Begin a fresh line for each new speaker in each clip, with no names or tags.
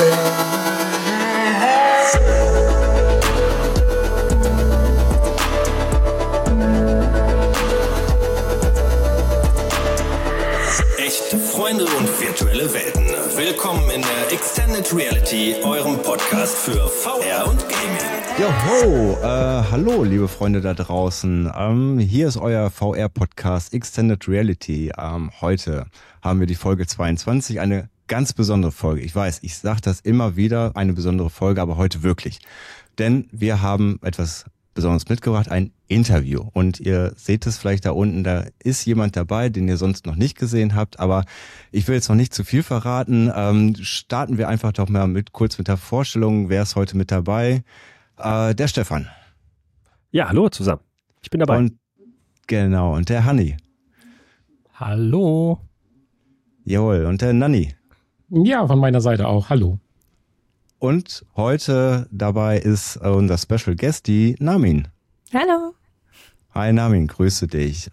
Echte Freunde und virtuelle Welten. Willkommen in der Extended Reality, eurem Podcast für VR und Gaming.
Joho, hallo liebe Freunde da draußen. Hier ist euer VR-Podcast Extended Reality. Heute haben wir die Folge 22, eine ganz besondere Folge. Ich weiß, ich sage das immer wieder, eine besondere Folge, aber heute wirklich. Denn wir haben etwas Besonderes mitgebracht, ein Interview. Und ihr seht es vielleicht da unten, da ist jemand dabei, den ihr sonst noch nicht gesehen habt. Aber ich will jetzt noch nicht zu viel verraten. Starten wir einfach doch mal kurz mit der Vorstellung. Wer ist heute mit dabei? Der Stefan.
Ja, hallo zusammen. Ich bin dabei.
Und der Hanni.
Hallo.
Jawohl, und der Nanni.
Ja, von meiner Seite auch. Hallo.
Und heute dabei ist unser Special Guest, die Namin.
Hallo.
Hi Namin, grüße dich.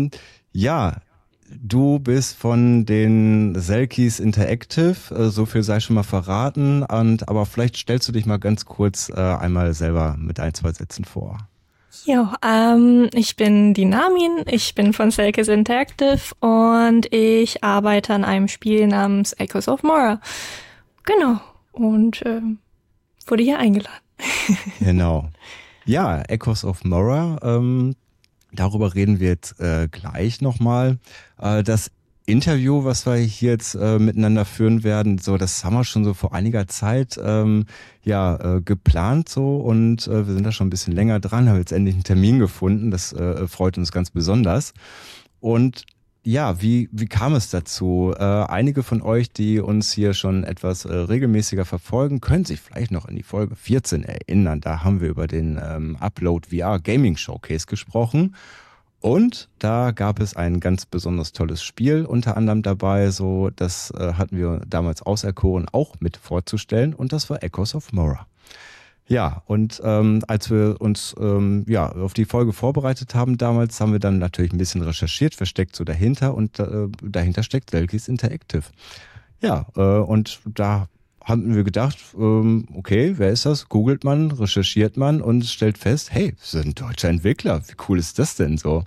Du bist von den Selkies Interactive, so viel sei schon mal verraten. Aber vielleicht stellst du dich mal ganz kurz einmal selber mit ein, zwei Sätzen vor.
Jo, ich bin die Namin, ich bin von Selkies Interactive und ich arbeite an einem Spiel namens Echoes of Mora. Genau. Und wurde hier eingeladen.
Genau. Ja, Echoes of Mora, darüber reden wir jetzt gleich nochmal. Das Interview, was wir hier jetzt miteinander führen werden, so das haben wir schon so vor einiger Zeit geplant so und wir sind da schon ein bisschen länger dran, haben jetzt endlich einen Termin gefunden, das freut uns ganz besonders. Und ja, wie kam es dazu? Einige von euch, die uns hier schon etwas regelmäßiger verfolgen, können sich vielleicht noch an die Folge 14 erinnern. Da haben wir über den Upload VR Gaming Showcase gesprochen. Und da gab es ein ganz besonders tolles Spiel unter anderem dabei. So, das hatten wir damals auserkoren, auch mit vorzustellen. Und das war Echoes of Mora. Ja, und als wir uns auf die Folge vorbereitet haben damals, haben wir dann natürlich ein bisschen recherchiert, versteckt so dahinter und dahinter steckt Selkies Interactive. Ja, und da haben wir gedacht, okay, wer ist das? Googelt man, recherchiert man und stellt fest, hey, das ist ein deutscher Entwickler, wie cool ist das denn so?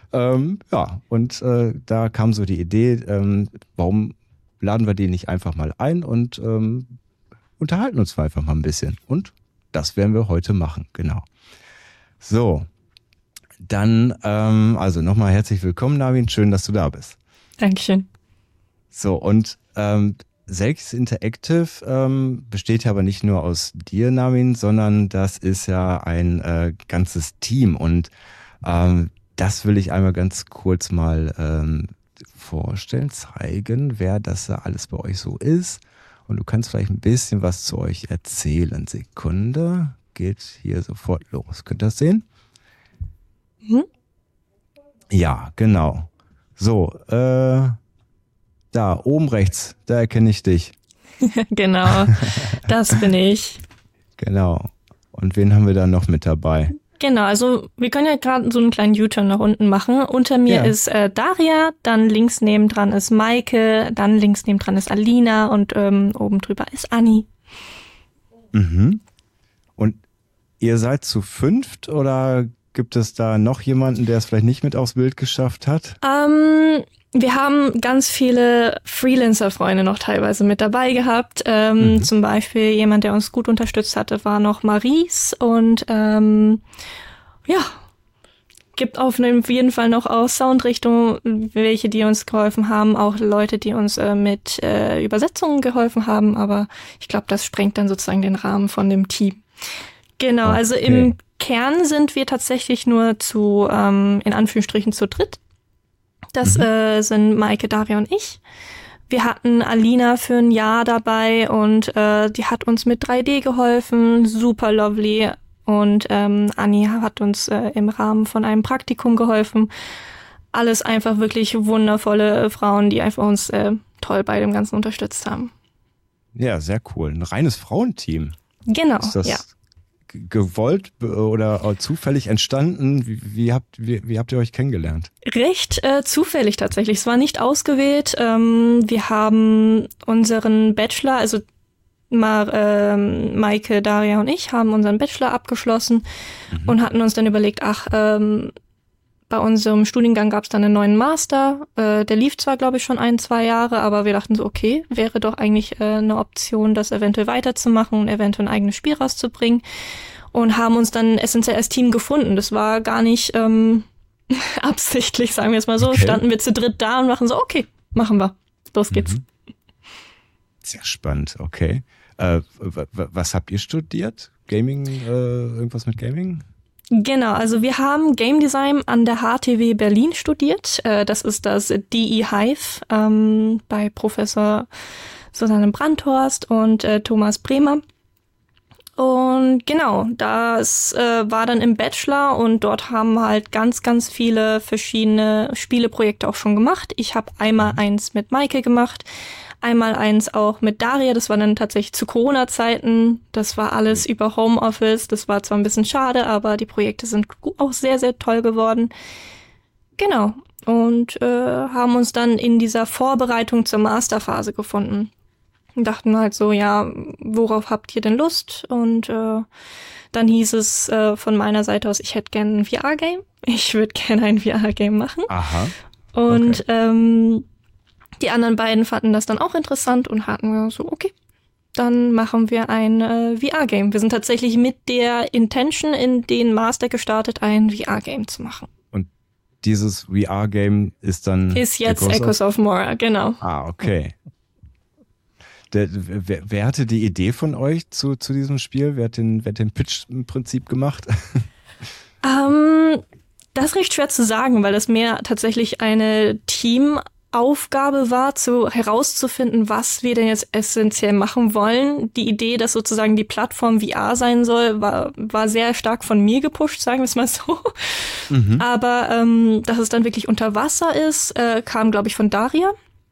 Da kam so die Idee, warum laden wir den nicht einfach mal ein und unterhalten uns einfach mal ein bisschen und das werden wir heute machen, genau. So, dann, nochmal herzlich willkommen, Namin. Schön, dass du da bist.
Dankeschön.
So, und Selkies Interactive besteht ja aber nicht nur aus dir, Namin, sondern das ist ja ein ganzes Team. Und das will ich einmal ganz kurz mal vorstellen, zeigen, wer das da alles bei euch so ist. Und du kannst vielleicht ein bisschen was zu euch erzählen. Sekunde, geht hier sofort los. Könnt ihr das sehen?
Mhm.
Ja, genau. So, da oben rechts, da erkenne ich dich.
Genau, das bin ich.
Genau. Und wen haben wir da noch mit dabei?
Genau, also wir können ja gerade so einen kleinen U-Turn nach unten machen. Unter mir ist Daria, dann links nebendran ist Maike, dann links nebendran ist Alina und oben drüber ist Anni.
Mhm. Und ihr seid zu fünft oder gibt es da noch jemanden, der es vielleicht nicht mit aufs Bild geschafft hat?
Wir haben ganz viele Freelancer-Freunde noch teilweise mit dabei gehabt. Zum Beispiel jemand, der uns gut unterstützt hatte, war noch Maries und gibt auf jeden Fall noch aus Soundrichtung welche, die uns geholfen haben, auch Leute, die uns mit Übersetzungen geholfen haben, aber ich glaube, das sprengt dann sozusagen den Rahmen von dem Team. Genau, also im Kern sind wir tatsächlich nur zu, in Anführungsstrichen, zu dritt. Das sind Maike, Daria und ich. Wir hatten Alina für ein Jahr dabei und die hat uns mit 3D geholfen, super lovely. Und Anni hat uns im Rahmen von einem Praktikum geholfen. Alles einfach wirklich wundervolle Frauen, die einfach uns toll bei dem Ganzen unterstützt haben.
Ja, sehr cool. Ein reines Frauenteam.
Genau,
ist das
ja.
Gewollt oder zufällig entstanden? Wie habt ihr euch kennengelernt?
Recht zufällig tatsächlich. Es war nicht ausgewählt. Wir haben unseren Bachelor, also Maike, Daria und ich haben unseren Bachelor abgeschlossen und hatten uns dann überlegt, bei unserem Studiengang gab es dann einen neuen Master. Der lief zwar, glaube ich, schon 1-2 Jahre, aber wir dachten so, okay, wäre doch eigentlich eine Option, das eventuell weiterzumachen und eventuell ein eigenes Spiel rauszubringen. Und haben uns dann essentiell als Team gefunden. Das war gar nicht absichtlich, sagen wir es mal so. Okay. Standen wir zu dritt da und machen so, okay, machen wir. Los geht's.
Sehr spannend, okay. Was habt ihr studiert? Gaming, irgendwas mit Gaming?
Genau, also wir haben Game Design an der HTW Berlin studiert. Das ist das DE Hive bei Professor Susanne Brandhorst und Thomas Bremer. Und genau, das war dann im Bachelor und dort haben wir halt ganz, ganz viele verschiedene Spieleprojekte auch schon gemacht. Ich habe einmal eins mit Maike gemacht, einmal eins auch mit Daria, das war dann tatsächlich zu Corona-Zeiten. Das war alles über Homeoffice, das war zwar ein bisschen schade, aber die Projekte sind auch sehr, sehr toll geworden. Genau, und haben uns dann in dieser Vorbereitung zur Masterphase gefunden. Und dachten halt so, ja, worauf habt ihr denn Lust? Und dann hieß es von meiner Seite aus, ich hätte gerne ein VR-Game. Ich würde gerne ein VR-Game machen.
Aha.
Und die anderen beiden fanden das dann auch interessant und hatten so, okay, dann machen wir ein VR-Game. Wir sind tatsächlich mit der Intention in den Master gestartet, ein VR-Game zu machen.
Und dieses VR-Game ist dann...
Ist jetzt Echoes of Mora, genau.
Ah, okay. Wer hatte die Idee von euch zu diesem Spiel? Wer hat den Pitch im Prinzip gemacht?
Das ist recht schwer zu sagen, weil das mehr tatsächlich eine Teamaufgabe war, herauszufinden, was wir denn jetzt essentiell machen wollen. Die Idee, dass sozusagen die Plattform VR sein soll, war sehr stark von mir gepusht, sagen wir es mal so. Aber dass es dann wirklich unter Wasser ist, kam, glaube ich, von Daria.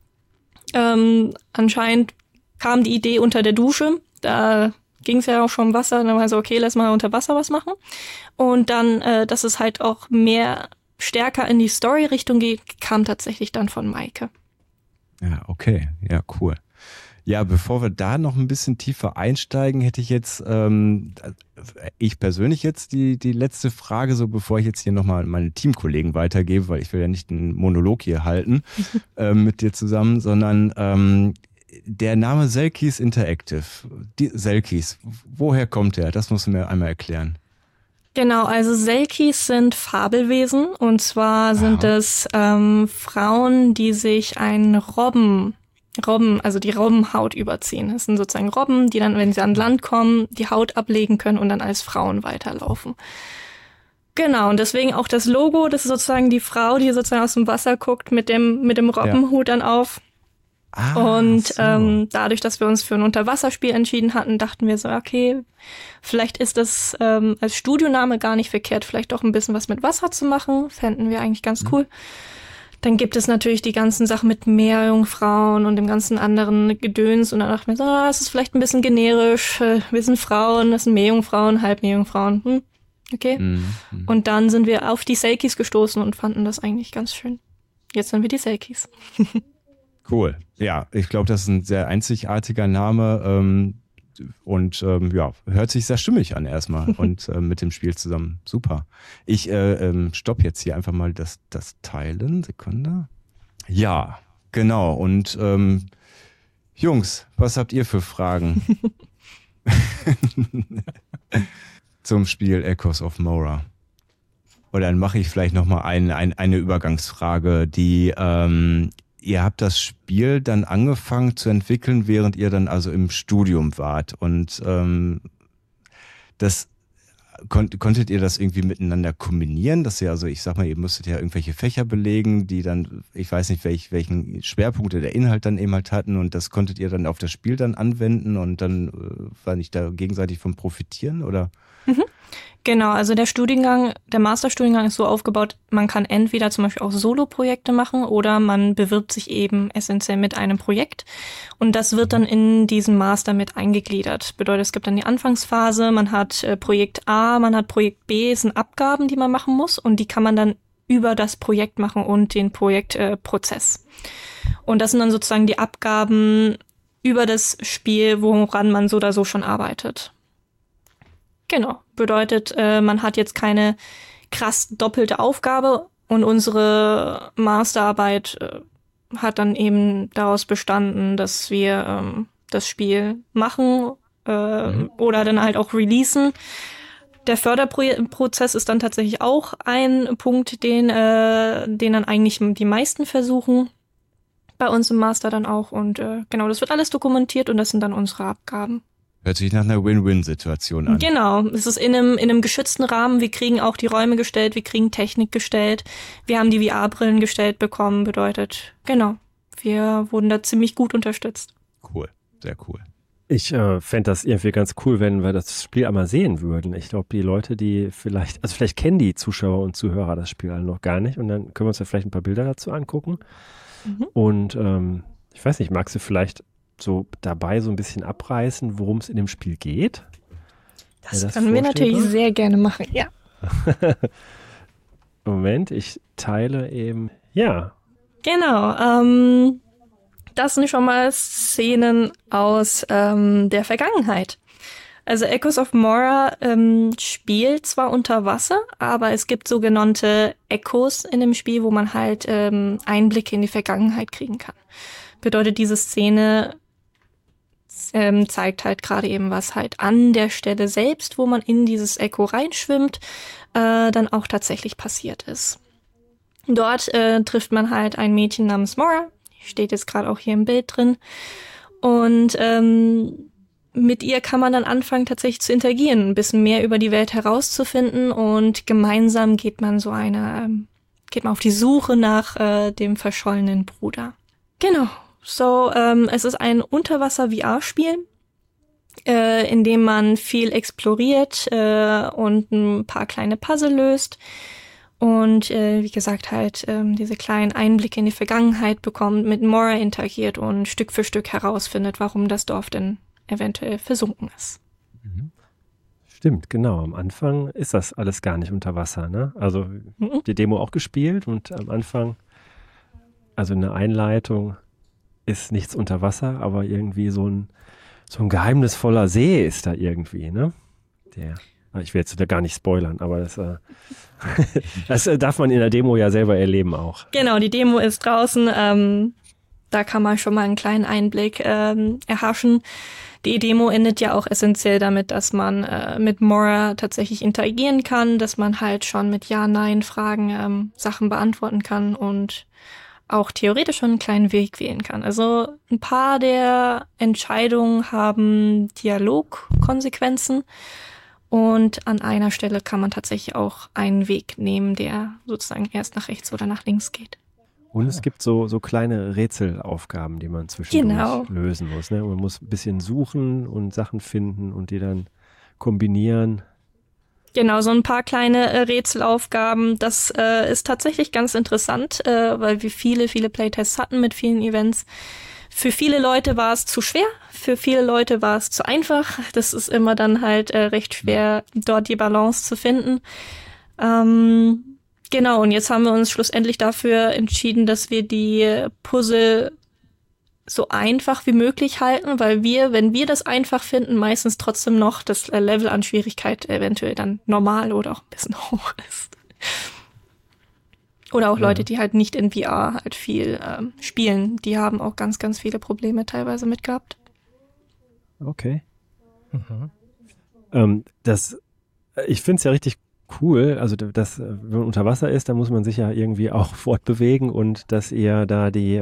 Anscheinend kam die Idee unter der Dusche. Da ging es ja auch schon um Wasser. Dann war ich so, okay, lass mal unter Wasser was machen. Und dann, dass es halt auch mehr stärker in die Story-Richtung geht, kam tatsächlich dann von Maike.
Ja, okay. Ja, cool. Ja, bevor wir da noch ein bisschen tiefer einsteigen, hätte ich jetzt, ich persönlich jetzt die letzte Frage, so bevor ich jetzt hier nochmal meine Teamkollegen weitergebe, weil ich will ja nicht einen Monolog hier halten mit dir zusammen, sondern der Name Selkies Interactive, Selkies, woher kommt der? Das musst du mir einmal erklären.
Genau, also Selkies sind Fabelwesen und zwar sind es Frauen, die sich einen Robben, also die Robbenhaut überziehen. Das sind sozusagen Robben, die dann, wenn sie an Land kommen, die Haut ablegen können und dann als Frauen weiterlaufen. Genau, und deswegen auch das Logo, das ist sozusagen die Frau, die sozusagen aus dem Wasser guckt mit dem Robbenhut dann auf. Und dadurch, dass wir uns für ein Unterwasserspiel entschieden hatten, dachten wir so, okay, vielleicht ist das als Studioname gar nicht verkehrt, vielleicht auch ein bisschen was mit Wasser zu machen, fänden wir eigentlich ganz cool. Dann gibt es natürlich die ganzen Sachen mit Meerjungfrauen und dem ganzen anderen Gedöns. Und dann dachten wir so, das ist vielleicht ein bisschen generisch. Wir sind Frauen, das sind Meerjungfrauen, Halbmeerjungfrauen. Okay. Und dann sind wir auf die Selkies gestoßen und fanden das eigentlich ganz schön. Jetzt sind wir die Selkies.
Cool. Ja, ich glaube, das ist ein sehr einzigartiger Name und ja, hört sich sehr stimmig an erstmal und mit dem Spiel zusammen. Super. Ich stopp jetzt hier einfach mal das Teilen. Sekunde. Ja, genau. Und Jungs, was habt ihr für Fragen zum Spiel Echoes of Mora? Oder dann mache ich vielleicht nochmal eine Übergangsfrage, die ihr habt das Spiel dann angefangen zu entwickeln, während ihr dann also im Studium wart. Und das konntet ihr das irgendwie miteinander kombinieren? Dass ihr, also ich sag mal, ihr müsstet ja irgendwelche Fächer belegen, die dann, ich weiß nicht, welchen Schwerpunkte der Inhalt dann eben halt hatten, und das konntet ihr dann auf das Spiel dann anwenden und dann war nicht da gegenseitig von profitieren, oder?
Genau, also der Masterstudiengang ist so aufgebaut, man kann entweder zum Beispiel auch Solo-Projekte machen oder man bewirbt sich eben essentiell mit einem Projekt und das wird dann in diesen Master mit eingegliedert. Bedeutet, es gibt dann die Anfangsphase, man hat Projekt A, man hat Projekt B, es sind Abgaben, die man machen muss und die kann man dann über das Projekt machen und den Projektprozess. Und das sind dann sozusagen die Abgaben über das Spiel, woran man so oder so schon arbeitet. Genau, bedeutet, man hat jetzt keine krass doppelte Aufgabe und unsere Masterarbeit hat dann eben daraus bestanden, dass wir das Spiel machen oder dann halt auch releasen. Der Förderprozess ist dann tatsächlich auch ein Punkt, den dann eigentlich die meisten versuchen. Bei uns im Master dann auch. Und genau, das wird alles dokumentiert und das sind dann unsere Abgaben.
Hört sich nach einer Win-Win-Situation an.
Genau, es ist in einem geschützten Rahmen. Wir kriegen auch die Räume gestellt, wir kriegen Technik gestellt. Wir haben die VR-Brillen gestellt bekommen, bedeutet, genau, wir wurden da ziemlich gut unterstützt.
Cool, sehr cool.
Ich fände das irgendwie ganz cool, wenn wir das Spiel einmal sehen würden. Ich glaube, die Leute, die vielleicht kennen die Zuschauer und Zuhörer das Spiel alle noch gar nicht und dann können wir uns ja vielleicht ein paar Bilder dazu angucken. Und ich weiß nicht, magst du vielleicht so dabei so ein bisschen abreißen, worum es in dem Spiel geht?
Das können wir natürlich sehr gerne machen, ja.
Moment, ich teile eben, ja.
Genau, das sind schon mal Szenen aus der Vergangenheit. Also Echoes of Mora spielt zwar unter Wasser, aber es gibt sogenannte Echos in dem Spiel, wo man halt Einblicke in die Vergangenheit kriegen kann. Bedeutet, diese Szene zeigt halt gerade eben, was halt an der Stelle selbst, wo man in dieses Echo reinschwimmt, dann auch tatsächlich passiert ist. Dort trifft man halt ein Mädchen namens Mora, steht jetzt gerade auch hier im Bild drin, und mit ihr kann man dann anfangen, tatsächlich zu interagieren, ein bisschen mehr über die Welt herauszufinden und gemeinsam geht man auf die Suche nach dem verschollenen Bruder. Genau. So, es ist ein Unterwasser-VR-Spiel, in dem man viel exploriert und ein paar kleine Puzzle löst und wie gesagt halt diese kleinen Einblicke in die Vergangenheit bekommt, mit Mora interagiert und Stück für Stück herausfindet, warum das Dorf denn eventuell versunken ist.
Stimmt, genau. Am Anfang ist das alles gar nicht unter Wasser, ne? Also die Demo auch gespielt und am Anfang, also in der Einleitung, ist nichts unter Wasser, aber irgendwie so ein geheimnisvoller See ist da irgendwie, ne? Ich will jetzt da gar nicht spoilern, aber das darf man in der Demo ja selber erleben auch.
Genau, die Demo ist draußen, da kann man schon mal einen kleinen Einblick erhaschen. Die Demo endet ja auch essentiell damit, dass man mit Mora tatsächlich interagieren kann, dass man halt schon mit Ja-Nein-Fragen Sachen beantworten kann und auch theoretisch schon einen kleinen Weg wählen kann. Also ein paar der Entscheidungen haben Dialogkonsequenzen und an einer Stelle kann man tatsächlich auch einen Weg nehmen, der sozusagen erst nach rechts oder nach links geht.
Und es gibt so kleine Rätselaufgaben, die man zwischendurch lösen muss. Ne? Man muss ein bisschen suchen und Sachen finden und die dann kombinieren.
Genau, so ein paar kleine Rätselaufgaben. Das ist tatsächlich ganz interessant, weil wir viele Playtests hatten mit vielen Events. Für viele Leute war es zu schwer, für viele Leute war es zu einfach. Das ist immer dann halt recht schwer, dort die Balance zu finden. Genau, und jetzt haben wir uns schlussendlich dafür entschieden, dass wir die Puzzle so einfach wie möglich halten, weil wenn wir das einfach finden, meistens trotzdem noch das Level an Schwierigkeit eventuell dann normal oder auch ein bisschen hoch ist. Oder auch Leute, die halt nicht in VR halt viel spielen, die haben auch ganz, ganz viele Probleme teilweise mit gehabt.
Okay. Ich finde es ja richtig cool, also wenn man unter Wasser ist, dann muss man sich ja irgendwie auch fortbewegen und dass ihr da die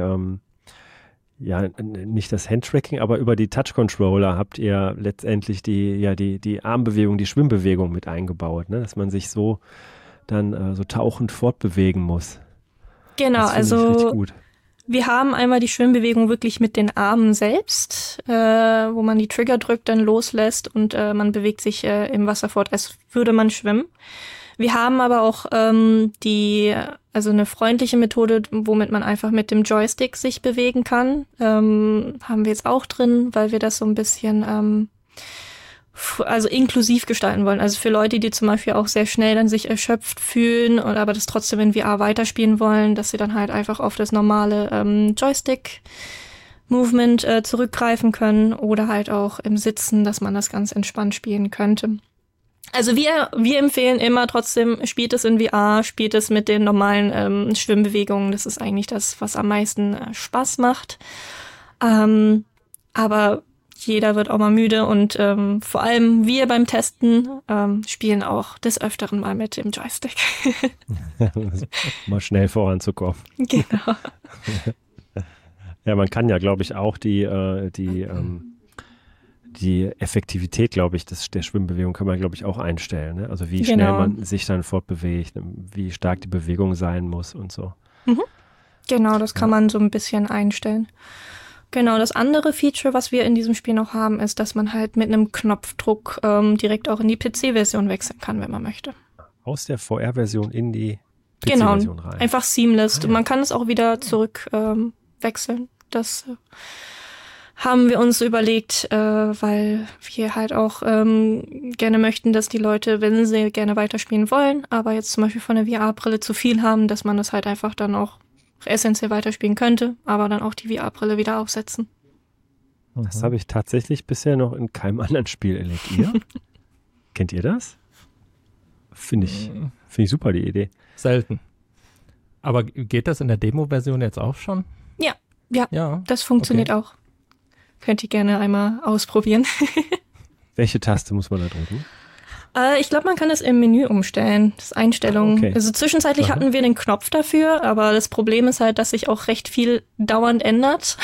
nicht das Handtracking, aber über die Touch-Controller habt ihr letztendlich die Armbewegung, die Schwimmbewegung mit eingebaut, ne? Dass man sich so dann so tauchend fortbewegen muss.
Genau, also wir haben einmal die Schwimmbewegung wirklich mit den Armen selbst, wo man die Trigger drückt, dann loslässt und man bewegt sich im Wasser fort, als würde man schwimmen. Wir haben aber auch eine freundliche Methode, womit man einfach mit dem Joystick sich bewegen kann. Haben wir jetzt auch drin, weil wir das so ein bisschen inklusiv gestalten wollen. Also für Leute, die zum Beispiel auch sehr schnell dann sich erschöpft fühlen und aber das trotzdem in VR weiterspielen wollen, dass sie dann halt einfach auf das normale Joystick Movement zurückgreifen können oder halt auch im Sitzen, dass man das ganz entspannt spielen könnte. Also wir empfehlen immer trotzdem, spielt es in VR, spielt es mit den normalen Schwimmbewegungen. Das ist eigentlich das, was am meisten Spaß macht. Aber jeder wird auch mal müde und vor allem wir beim Testen spielen auch des Öfteren mal mit dem Joystick.
Mal schnell voranzukommen.
Genau.
Ja, man kann ja, glaube ich, auch die Effektivität, glaube ich, der Schwimmbewegung kann man, glaube ich, auch einstellen. Ne? Also wie schnell man sich dann fortbewegt, wie stark die Bewegung sein muss und so.
Mhm. Genau, das kann man so ein bisschen einstellen. Genau, das andere Feature, was wir in diesem Spiel noch haben, ist, dass man halt mit einem Knopfdruck direkt auch in die PC-Version wechseln kann, wenn man möchte.
Aus der VR-Version in die PC-Version rein.
Einfach seamless. Man kann es auch wieder zurück wechseln. Das haben wir uns überlegt, weil wir halt auch gerne möchten, dass die Leute, wenn sie gerne weiterspielen wollen, aber jetzt zum Beispiel von der VR-Brille zu viel haben, dass man das halt einfach dann auch essentiell weiterspielen könnte, aber dann auch die VR-Brille wieder aufsetzen.
Das habe ich tatsächlich bisher noch in keinem anderen Spiel erlebt. Ihr? Kennt ihr das? Finde ich super, die Idee.
Selten. Aber geht das in der Demo-Version jetzt auch schon?
Ja, das funktioniert auch. Könnt ihr gerne einmal ausprobieren.
Welche Taste muss man da drücken?
Ich glaube, man kann es im Menü umstellen, das Einstellungen.
Okay.
Also zwischenzeitlich hatten wir den Knopf dafür, aber das Problem ist halt, dass sich auch recht viel dauernd ändert.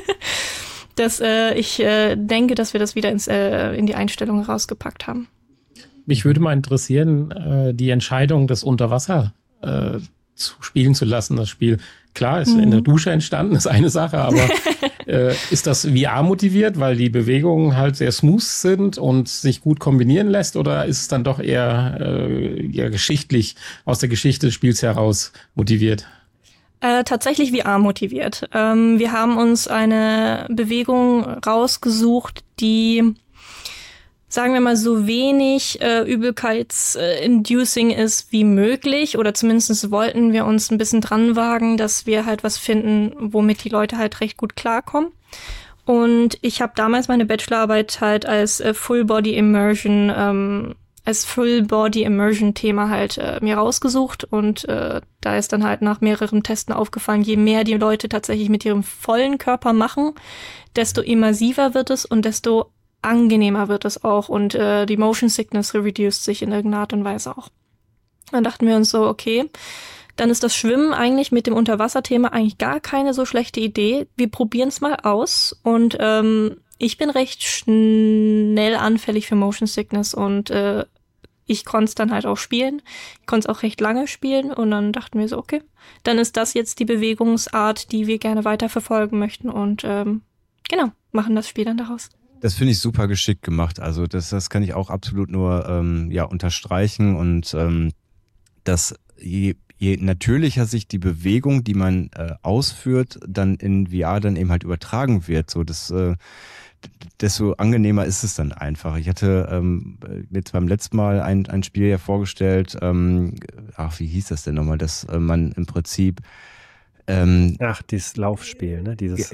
Ich denke, dass wir das wieder in die Einstellungen rausgepackt haben.
Mich würde mal interessieren, die Entscheidung, das unter Wasser zu spielen zu lassen, das Spiel. Klar, ist in der Dusche entstanden, ist eine Sache, aber ist das VR motiviert, weil die Bewegungen halt sehr smooth sind und sich gut kombinieren lässt, oder ist es dann doch eher geschichtlich, aus der Geschichte des Spiels heraus motiviert?
Tatsächlich VR motiviert. Wir haben uns eine Bewegung rausgesucht, die, sagen wir mal, so wenig übelkeitsinducing ist wie möglich, oder zumindest wollten wir uns ein bisschen dran wagen, dass wir halt was finden, womit die Leute halt recht gut klarkommen. Und ich habe damals meine Bachelorarbeit halt als Full-Body-Immersion Thema halt mir rausgesucht, und da ist dann halt nach mehreren Testen aufgefallen, je mehr die Leute tatsächlich mit ihrem vollen Körper machen, desto immersiver wird es und desto angenehmer wird es auch, und die Motion Sickness reduced sich in irgendeiner Art und Weise auch. Dann dachten wir uns so, okay, dann ist das Schwimmen eigentlich mit dem Unterwasserthema eigentlich gar keine so schlechte Idee. Wir probieren es mal aus, und ich bin recht schnell anfällig für Motion Sickness, und ich konnte es dann halt auch spielen. Ich konnte es auch recht lange spielen, und dann dachten wir so, okay, dann ist das jetzt die Bewegungsart, die wir gerne weiterverfolgen möchten, und genau, machen das Spiel dann daraus.
Das finde ich super geschickt gemacht. Also das kann ich auch absolut nur unterstreichen, und dass je natürlicher sich die Bewegung, die man ausführt, dann in VR dann eben halt übertragen wird. So desto angenehmer ist es dann einfach. Ich hatte jetzt beim letzten Mal ein Spiel ja vorgestellt, wie hieß das denn nochmal, dass man im Prinzip
dieses Laufspiel, ne? Nicht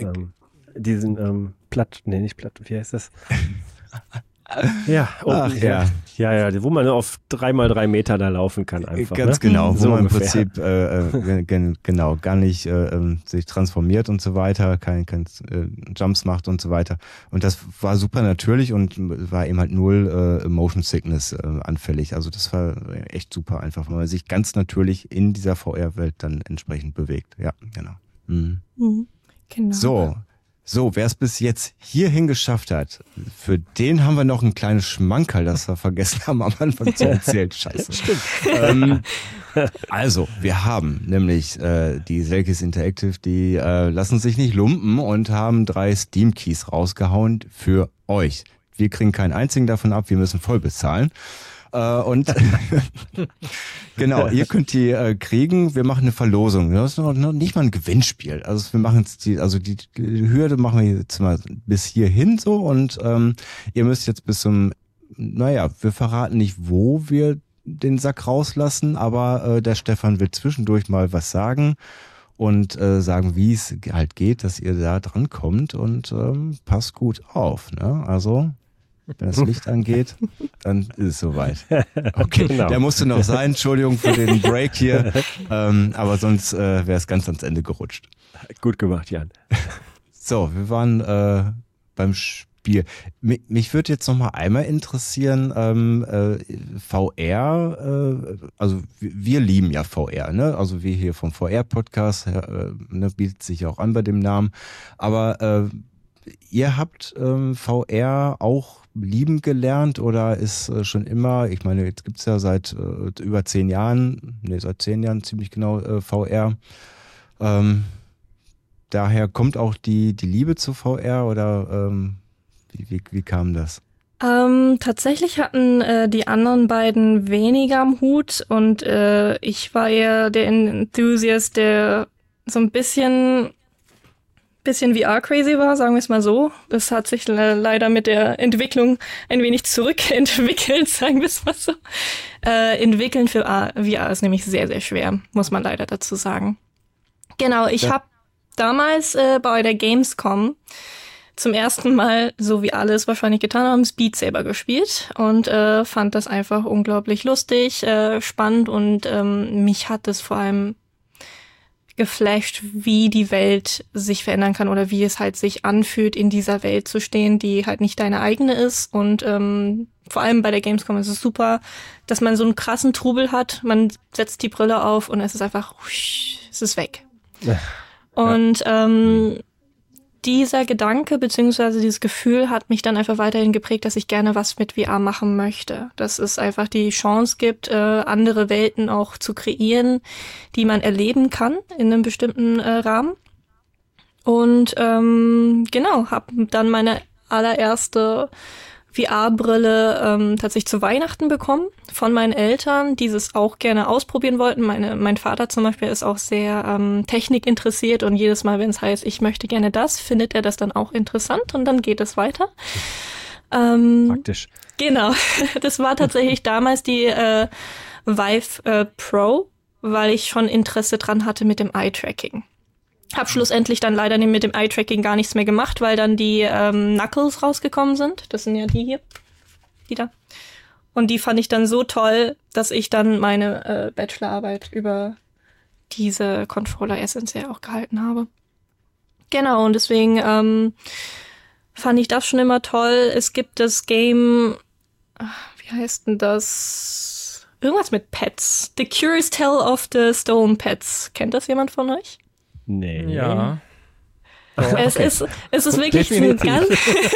platt, wie heißt das? Ja, wo man auf 3x3 Meter da laufen kann einfach.
Ganz genau, wo man ungefähr im Prinzip gar nicht sich transformiert und so weiter, kein Jumps macht und so weiter. Und das war super natürlich und war eben halt null Motion Sickness anfällig. Also das war echt super einfach, weil man sich ganz natürlich in dieser VR-Welt dann entsprechend bewegt. Ja, genau. Mhm. Genau. So, wer es bis jetzt hierhin geschafft hat, für den haben wir noch ein kleines Schmankerl, das wir vergessen haben am Anfang zu erzählen. Scheiße. Stimmt. Also, wir haben nämlich die Selkis Interactive, die lassen sich nicht lumpen und haben 3 Steam-Keys rausgehauen für euch. Wir kriegen keinen einzigen davon ab, wir müssen voll bezahlen. Und genau, ihr könnt die kriegen. Wir machen eine Verlosung. Das ist noch nicht mal ein Gewinnspiel. Also wir machen die Hürde machen wir jetzt mal bis hierhin so, und ihr müsst jetzt wir verraten nicht, wo wir den Sack rauslassen, aber der Stefan wird zwischendurch mal was sagen. und sagen, wie es halt geht, dass ihr da dran kommt und passt gut auf. Ne? Also, wenn das Licht angeht, dann ist es soweit. Okay, genau. Der musste noch sein. Entschuldigung für den Break hier. Aber sonst wäre es ganz ans Ende gerutscht.
Gut gemacht, Jan.
So, wir waren beim Spiel. Mich würde jetzt noch mal einmal interessieren, VR, also wir lieben ja VR, ne? Also wir hier vom VR-Podcast, ne, bietet sich auch an bei dem Namen. Aber ihr habt VR auch lieben gelernt oder ist schon immer, ich meine, jetzt gibt es ja seit über 10 Jahren, seit 10 Jahren ziemlich genau VR. Daher kommt auch die Liebe zu VR oder wie kam das?
Tatsächlich hatten die anderen beiden weniger am Hut und ich war eher der Enthusiast, der so ein bisschen VR-crazy war, sagen wir es mal so. Das hat sich leider mit der Entwicklung ein wenig zurückentwickelt, sagen wir es mal so. Entwickeln für VR ist nämlich sehr, sehr schwer, muss man leider dazu sagen. Genau, ich habe damals bei der Gamescom zum ersten Mal, so wie alle es wahrscheinlich getan haben, Beat Saber gespielt und fand das einfach unglaublich lustig, spannend und mich hat es vor allem geflasht, wie die Welt sich verändern kann oder wie es halt sich anfühlt, in dieser Welt zu stehen, die halt nicht deine eigene ist. Und vor allem bei der Gamescom ist es super, dass man so einen krassen Trubel hat. Man setzt die Brille auf und es ist einfach, es ist weg. Ja. Und dieser Gedanke beziehungsweise dieses Gefühl hat mich dann einfach weiterhin geprägt, dass ich gerne was mit VR machen möchte. Dass es einfach die Chance gibt, andere Welten auch zu kreieren, die man erleben kann in einem bestimmten Rahmen. Und genau, habe dann meine allererste VR-Brille tatsächlich zu Weihnachten bekommen von meinen Eltern, die es auch gerne ausprobieren wollten. Mein Vater zum Beispiel ist auch sehr Technik interessiert und jedes Mal, wenn es heißt, ich möchte gerne das, findet er das dann auch interessant und dann geht es weiter.
Praktisch.
Genau, das war tatsächlich damals die Vive Pro, weil ich schon Interesse dran hatte mit dem Eye-Tracking. Hab schlussendlich dann leider mit dem Eye-Tracking gar nichts mehr gemacht, weil dann die Knuckles rausgekommen sind. Das sind ja die hier. Die da. Und die fand ich dann so toll, dass ich dann meine Bachelorarbeit über diese Controller essentiell auch gehalten habe. Genau, und deswegen fand ich das schon immer toll. Es gibt das Game, wie heißt denn das? Irgendwas mit Pets. The Curious Tale of the Stolen Pets. Kennt das jemand von euch?
Nee.
Ja.
Es ist wirklich ein ganz.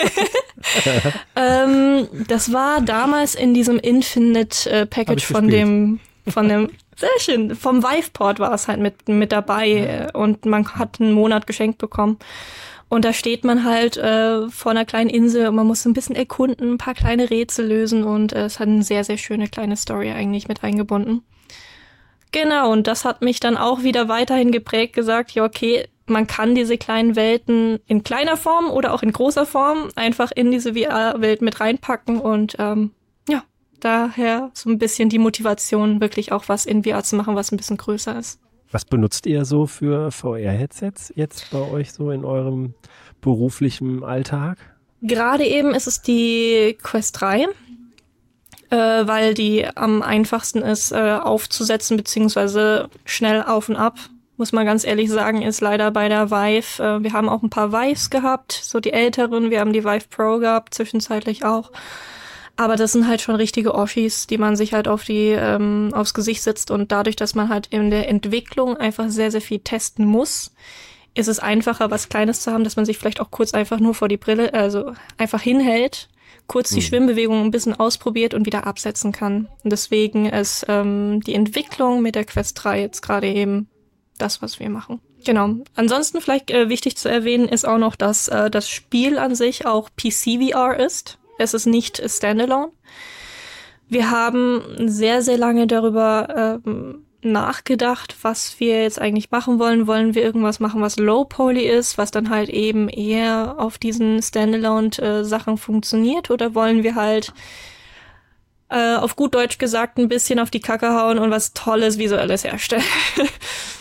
Das war damals in diesem Infinite Package von dem sehr schön, vom Viveport war es halt mit dabei und man hat einen Monat geschenkt bekommen. Und da steht man halt vor einer kleinen Insel und man muss ein bisschen erkunden, ein paar kleine Rätsel lösen und es hat eine sehr, sehr schöne kleine Story eigentlich mit eingebunden. Genau, und das hat mich dann auch wieder weiterhin geprägt, gesagt, ja okay, man kann diese kleinen Welten in kleiner Form oder auch in großer Form einfach in diese VR-Welt mit reinpacken und ja, daher so ein bisschen die Motivation, wirklich auch was in VR zu machen, was ein bisschen größer ist.
Was benutzt ihr so für VR-Headsets jetzt bei euch so in eurem beruflichen Alltag?
Gerade eben ist es die Quest 3. Weil die am einfachsten ist aufzusetzen, beziehungsweise schnell auf und ab, muss man ganz ehrlich sagen, ist leider bei der Vive. Wir haben auch ein paar Vives gehabt, so die älteren, wir haben die Vive Pro gehabt, zwischenzeitlich auch. Aber das sind halt schon richtige Oschis, die man sich halt aufs Gesicht setzt und dadurch, dass man halt in der Entwicklung einfach sehr, sehr viel testen muss, ist es einfacher, was Kleines zu haben, dass man sich vielleicht auch kurz einfach nur vor die Brille, also einfach hinhält, kurz die Schwimmbewegung ein bisschen ausprobiert und wieder absetzen kann. Und deswegen ist die Entwicklung mit der Quest 3 jetzt gerade eben das, was wir machen. Genau. Ansonsten vielleicht wichtig zu erwähnen ist auch noch, dass das Spiel an sich auch PC-VR ist. Es ist nicht Standalone. Wir haben sehr, sehr lange darüber nachgedacht, was wir jetzt eigentlich machen wollen. Wollen wir irgendwas machen, was Low-Poly ist, was dann halt eben eher auf diesen Standalone-Sachen funktioniert? Oder wollen wir halt auf gut Deutsch gesagt ein bisschen auf die Kacke hauen und was Tolles Visuelles herstellen?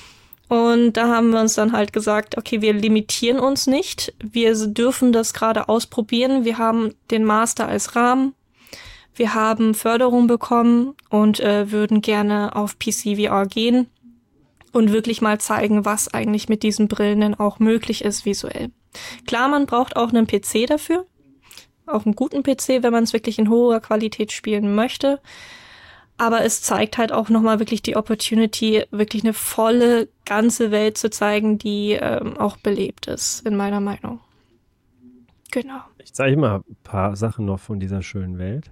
Und da haben wir uns dann halt gesagt, okay, wir limitieren uns nicht. Wir dürfen das gerade ausprobieren. Wir haben den Master als Rahmen. Wir haben Förderung bekommen und würden gerne auf PC VR gehen und wirklich mal zeigen, was eigentlich mit diesen Brillen denn auch möglich ist visuell. Klar, man braucht auch einen PC dafür. Auch einen guten PC, wenn man es wirklich in hoher Qualität spielen möchte. Aber es zeigt halt auch nochmal wirklich die Opportunity, wirklich eine volle, ganze Welt zu zeigen, die auch belebt ist, in meiner Meinung. Genau.
Ich zeige mal ein paar Sachen noch von dieser schönen Welt.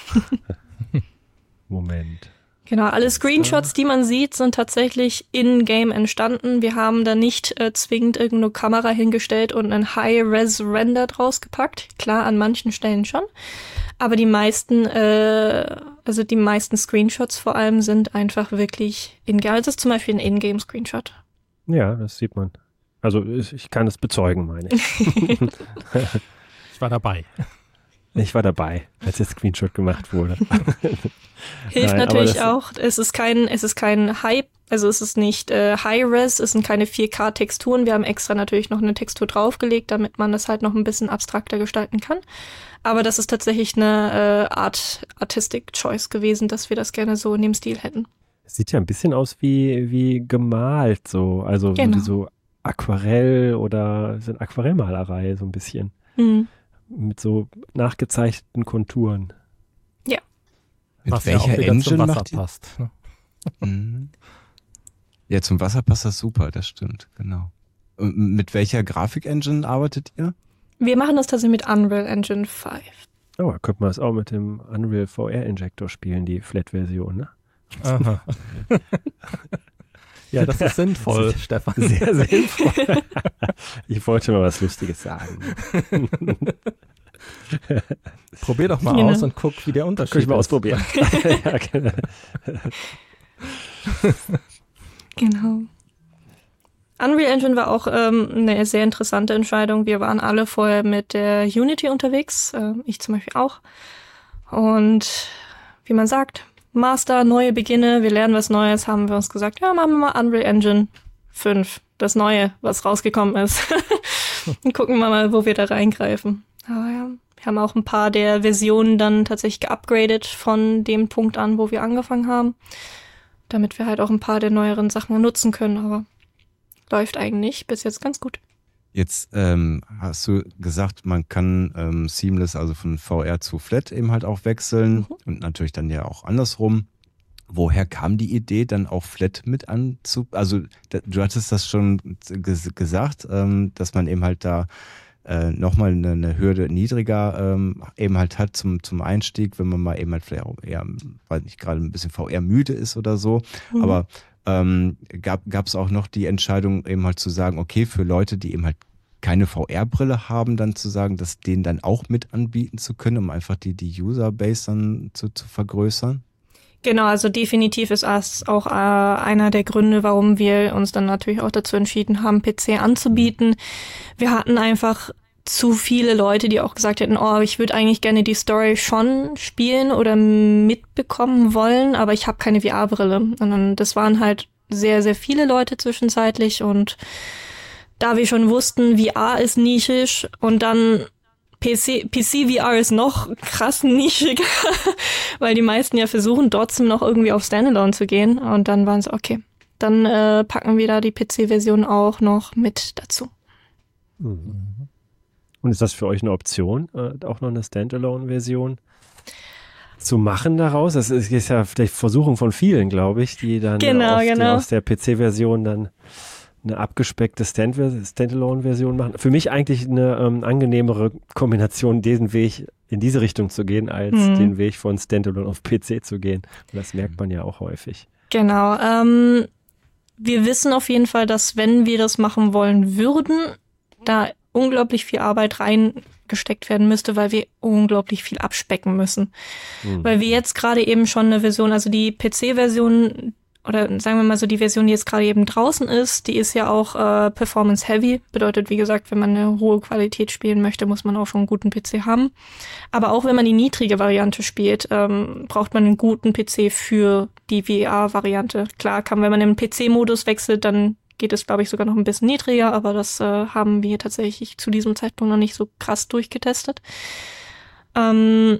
Moment.
Genau, alle Screenshots, die man sieht, sind tatsächlich in-game entstanden. Wir haben da nicht zwingend irgendeine Kamera hingestellt und einen High-Res-Render draus gepackt. Klar, an manchen Stellen schon. Aber die meisten Screenshots vor allem sind einfach wirklich in-game. Das ist zum Beispiel ein In-Game-Screenshot.
Ja, das sieht man. Also ich kann es bezeugen, meine ich.
Ich war dabei.
Ich war dabei, als der Screenshot gemacht wurde.
Hilft natürlich auch. Es ist kein Hype, also es ist nicht High-Res, es sind keine 4K-Texturen. Wir haben extra natürlich noch eine Textur draufgelegt, damit man das halt noch ein bisschen abstrakter gestalten kann. Aber das ist tatsächlich eine Artistic Choice gewesen, dass wir das gerne so in dem Stil hätten.
Es sieht ja ein bisschen aus wie gemalt, so. Also
genau.
Wie so Aquarell oder so eine Aquarellmalerei, so ein bisschen.
Mhm.
Mit so nachgezeichneten Konturen.
Ja.
Mit
Was
welcher
ja auch wieder
Engine
zum Wasser
macht ihr?
passt. Ne?
Mhm. Ja, zum Wasser passt das super, das stimmt, genau. Und mit welcher Grafik-Engine arbeitet ihr?
Wir machen das tatsächlich mit Unreal Engine 5.
Oh, da könnte man es auch mit dem Unreal VR Injector spielen, die Flat-Version, ne?
Aha. Ja, das ist sinnvoll, Stefan.
Sehr sinnvoll. Ich wollte mal was Lustiges sagen.
Probier doch mal
Genau.
aus und guck, wie der Unterschied
Kann ich mal
ist.
ausprobieren. Ja, genau.
Genau. Unreal Engine war auch eine sehr interessante Entscheidung. Wir waren alle vorher mit der Unity unterwegs, ich zum Beispiel auch. Und wie man sagt, Master, neue Beginne, wir lernen was Neues, haben wir uns gesagt, ja, machen wir mal Unreal Engine 5, das Neue, was rausgekommen ist. Und gucken wir mal, wo wir da reingreifen. Aber ja, wir haben auch ein paar der Versionen dann tatsächlich geupgradet von dem Punkt an, wo wir angefangen haben, damit wir halt auch ein paar der neueren Sachen nutzen können, aber läuft eigentlich bis jetzt ganz gut.
Jetzt hast du gesagt, man kann Seamless, also von VR zu Flat eben halt auch wechseln und natürlich dann ja auch andersrum. Woher kam die Idee, dann auch Flat mit also du hattest das schon gesagt, dass man eben halt da nochmal eine Hürde niedriger eben halt hat zum Einstieg, wenn man mal eben halt vielleicht auch eher, weiß nicht, gerade ein bisschen VR müde ist oder so, aber gab es auch noch die Entscheidung, eben halt zu sagen, okay, für Leute, die eben halt keine VR-Brille haben, dann zu sagen, dass denen dann auch mit anbieten zu können, um einfach die User-Base dann zu vergrößern?
Genau, also definitiv ist das auch einer der Gründe, warum wir uns dann natürlich auch dazu entschieden haben, PC anzubieten. Wir hatten einfach zu viele Leute, die auch gesagt hätten, oh, ich würde eigentlich gerne die Story schon spielen oder mitbekommen wollen, aber ich habe keine VR-Brille. Und das waren halt sehr, sehr viele Leute zwischenzeitlich und da wir schon wussten, VR ist nischig und dann PC-VR ist noch krass nischiger, weil die meisten ja versuchen, trotzdem noch irgendwie auf Standalone zu gehen und dann waren es okay. Dann packen wir da die PC-Version auch noch mit dazu.
Und ist das für euch eine Option, auch noch eine Standalone-Version zu machen daraus? Das ist ja die Versuchung von vielen, glaube ich, die dann die aus der PC-Version dann eine abgespeckte Standalone-Version machen. Für mich eigentlich eine angenehmere Kombination, diesen Weg in diese Richtung zu gehen, als den Weg von Standalone auf PC zu gehen. Und das merkt man ja auch häufig.
Genau. Wir wissen auf jeden Fall, dass wenn wir das machen wollen würden, da unglaublich viel Arbeit reingesteckt werden müsste, weil wir unglaublich viel abspecken müssen. Weil wir jetzt gerade eben schon eine Version, also die PC-Version oder sagen wir mal so die Version, die jetzt gerade eben draußen ist, die ist ja auch Performance-Heavy. Bedeutet, wie gesagt, wenn man eine hohe Qualität spielen möchte, muss man auch schon einen guten PC haben. Aber auch wenn man die niedrige Variante spielt, braucht man einen guten PC für die VR-Variante. Klar, wenn man in den PC-Modus wechselt, dann geht es, glaube ich, sogar noch ein bisschen niedriger, aber das haben wir tatsächlich zu diesem Zeitpunkt noch nicht so krass durchgetestet. Genau,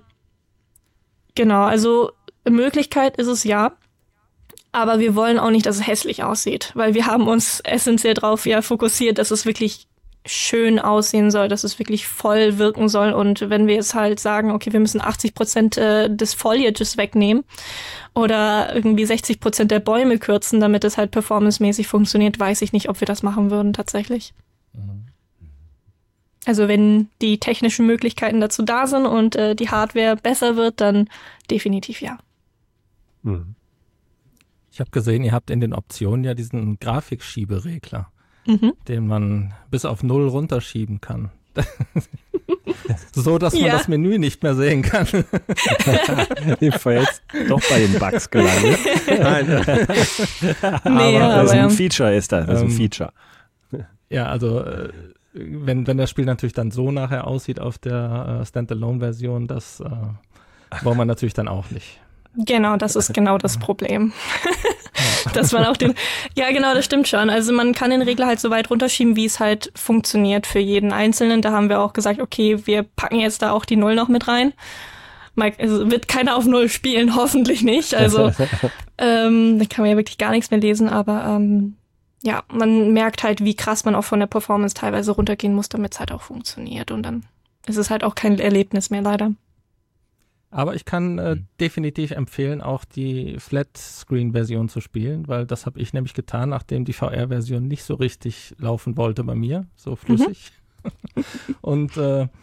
also Möglichkeit ist es ja, aber wir wollen auch nicht, dass es hässlich aussieht, weil wir haben uns essentiell darauf fokussiert, dass es wirklich schön aussehen soll, dass es wirklich voll wirken soll. Und wenn wir jetzt halt sagen, okay, wir müssen 80% des Foliages wegnehmen oder irgendwie 60% der Bäume kürzen, damit es halt performancemäßig funktioniert, weiß ich nicht, ob wir das machen würden tatsächlich. Also wenn die technischen Möglichkeiten dazu da sind und die Hardware besser wird, dann definitiv ja.
Ich habe gesehen, ihr habt in den Optionen ja diesen Grafikschieberegler, den man bis auf 0 runterschieben kann. So, dass man das Menü nicht mehr sehen kann.
Ich war jetzt doch bei den Bugs gelandet. Nein.
Nee,
aber das ist
aber
ein Feature ist das. Das ist ein Feature.
Ja, also wenn das Spiel natürlich dann so nachher aussieht auf der Standalone-Version, das wollen wir natürlich dann auch nicht.
Genau, das ist genau das Problem. Dass man auch ja genau, das stimmt schon. Also man kann den Regler halt so weit runterschieben, wie es halt funktioniert für jeden Einzelnen. Da haben wir auch gesagt, okay, wir packen jetzt da auch die 0 noch mit rein. Also wird keiner auf 0 spielen, hoffentlich nicht. Also da kann man ja wirklich gar nichts mehr lesen, aber ja, man merkt halt, wie krass man auch von der Performance teilweise runtergehen muss, damit es halt auch funktioniert. Und dann ist es halt auch kein Erlebnis mehr, leider.
Aber ich kann definitiv empfehlen, auch die Flat-Screen-Version zu spielen, weil das habe ich nämlich getan, nachdem die VR-Version nicht so richtig laufen wollte bei mir, so flüssig. Und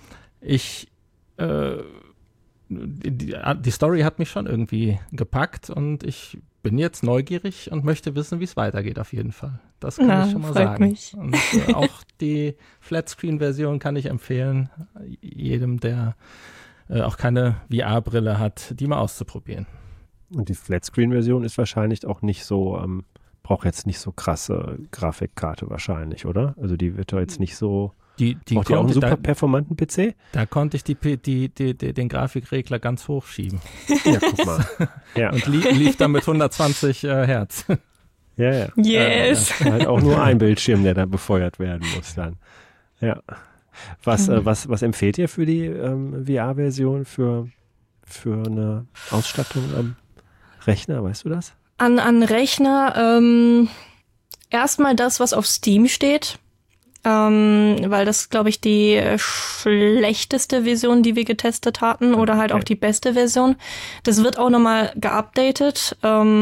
die Story hat mich schon irgendwie gepackt und ich bin jetzt neugierig und möchte wissen, wie es weitergeht auf jeden Fall. Das kann ich schon mal sagen.
Mich.
Und auch die Flat-Screen-Version kann ich empfehlen, jedem, der auch keine VR-Brille hat, die mal auszuprobieren.
Und die Flatscreen-Version ist wahrscheinlich auch nicht so, braucht jetzt nicht so krasse Grafikkarte wahrscheinlich, oder? Also die wird doch jetzt nicht so, braucht die auch einen super performanten PC?
Da konnte ich den Grafikregler ganz hoch schieben.
Ja, guck mal. Ja.
Und lief dann mit 120 Hertz.
Ja.
Yes.
Halt auch nur ein Bildschirm, der da befeuert werden muss dann. Ja. Was empfehlt ihr für die VR-Version für eine Ausstattung am Rechner? Weißt du das?
An Rechner erstmal das, was auf Steam steht, weil das, glaube ich, die schlechteste Version, die wir getestet hatten oder halt auch die beste Version. Das wird auch nochmal geupdatet.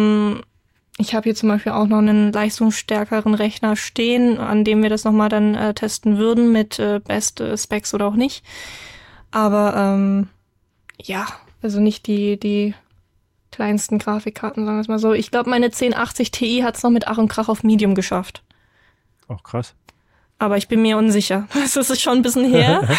Ich habe hier zum Beispiel auch noch einen leistungsstärkeren Rechner stehen, an dem wir das nochmal dann testen würden mit beste Specs oder auch nicht. Aber ja, also nicht die kleinsten Grafikkarten, sagen wir es mal so. Ich glaube, meine 1080 Ti hat es noch mit Ach und Krach auf Medium geschafft.
Auch krass.
Aber ich bin mir unsicher. Das ist schon ein bisschen her.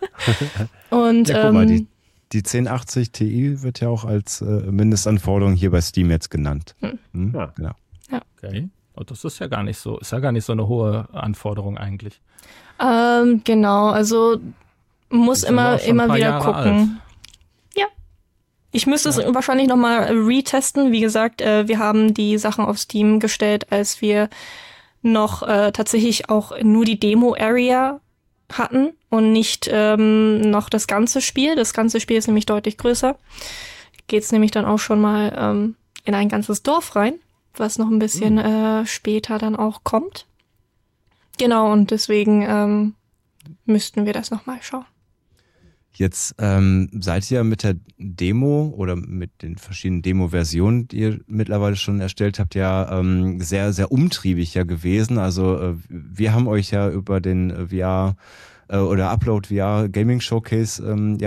Und
ja, guck mal, die 1080 Ti wird ja auch als Mindestanforderung hier bei Steam jetzt genannt.
Ja.
Genau.
Ja.
Okay. Und das ist ja gar nicht so eine hohe Anforderung eigentlich.
Genau, also muss immer wieder
Jahre
gucken.
Alt.
Ja. Ich müsste es wahrscheinlich nochmal retesten. Wie gesagt, wir haben die Sachen auf Steam gestellt, als wir noch tatsächlich auch nur die Demo-Area hatten und nicht noch das ganze Spiel. Das ganze Spiel ist nämlich deutlich größer. Geht's nämlich dann auch schon mal in ein ganzes Dorf rein, was noch ein bisschen später dann auch kommt. Genau, und deswegen müssten wir das nochmal schauen.
Jetzt seid ihr mit der Demo oder mit den verschiedenen Demo-Versionen, die ihr mittlerweile schon erstellt habt, ja sehr, sehr umtriebig ja gewesen. Also wir haben euch ja über den VR oder Upload VR Gaming Showcase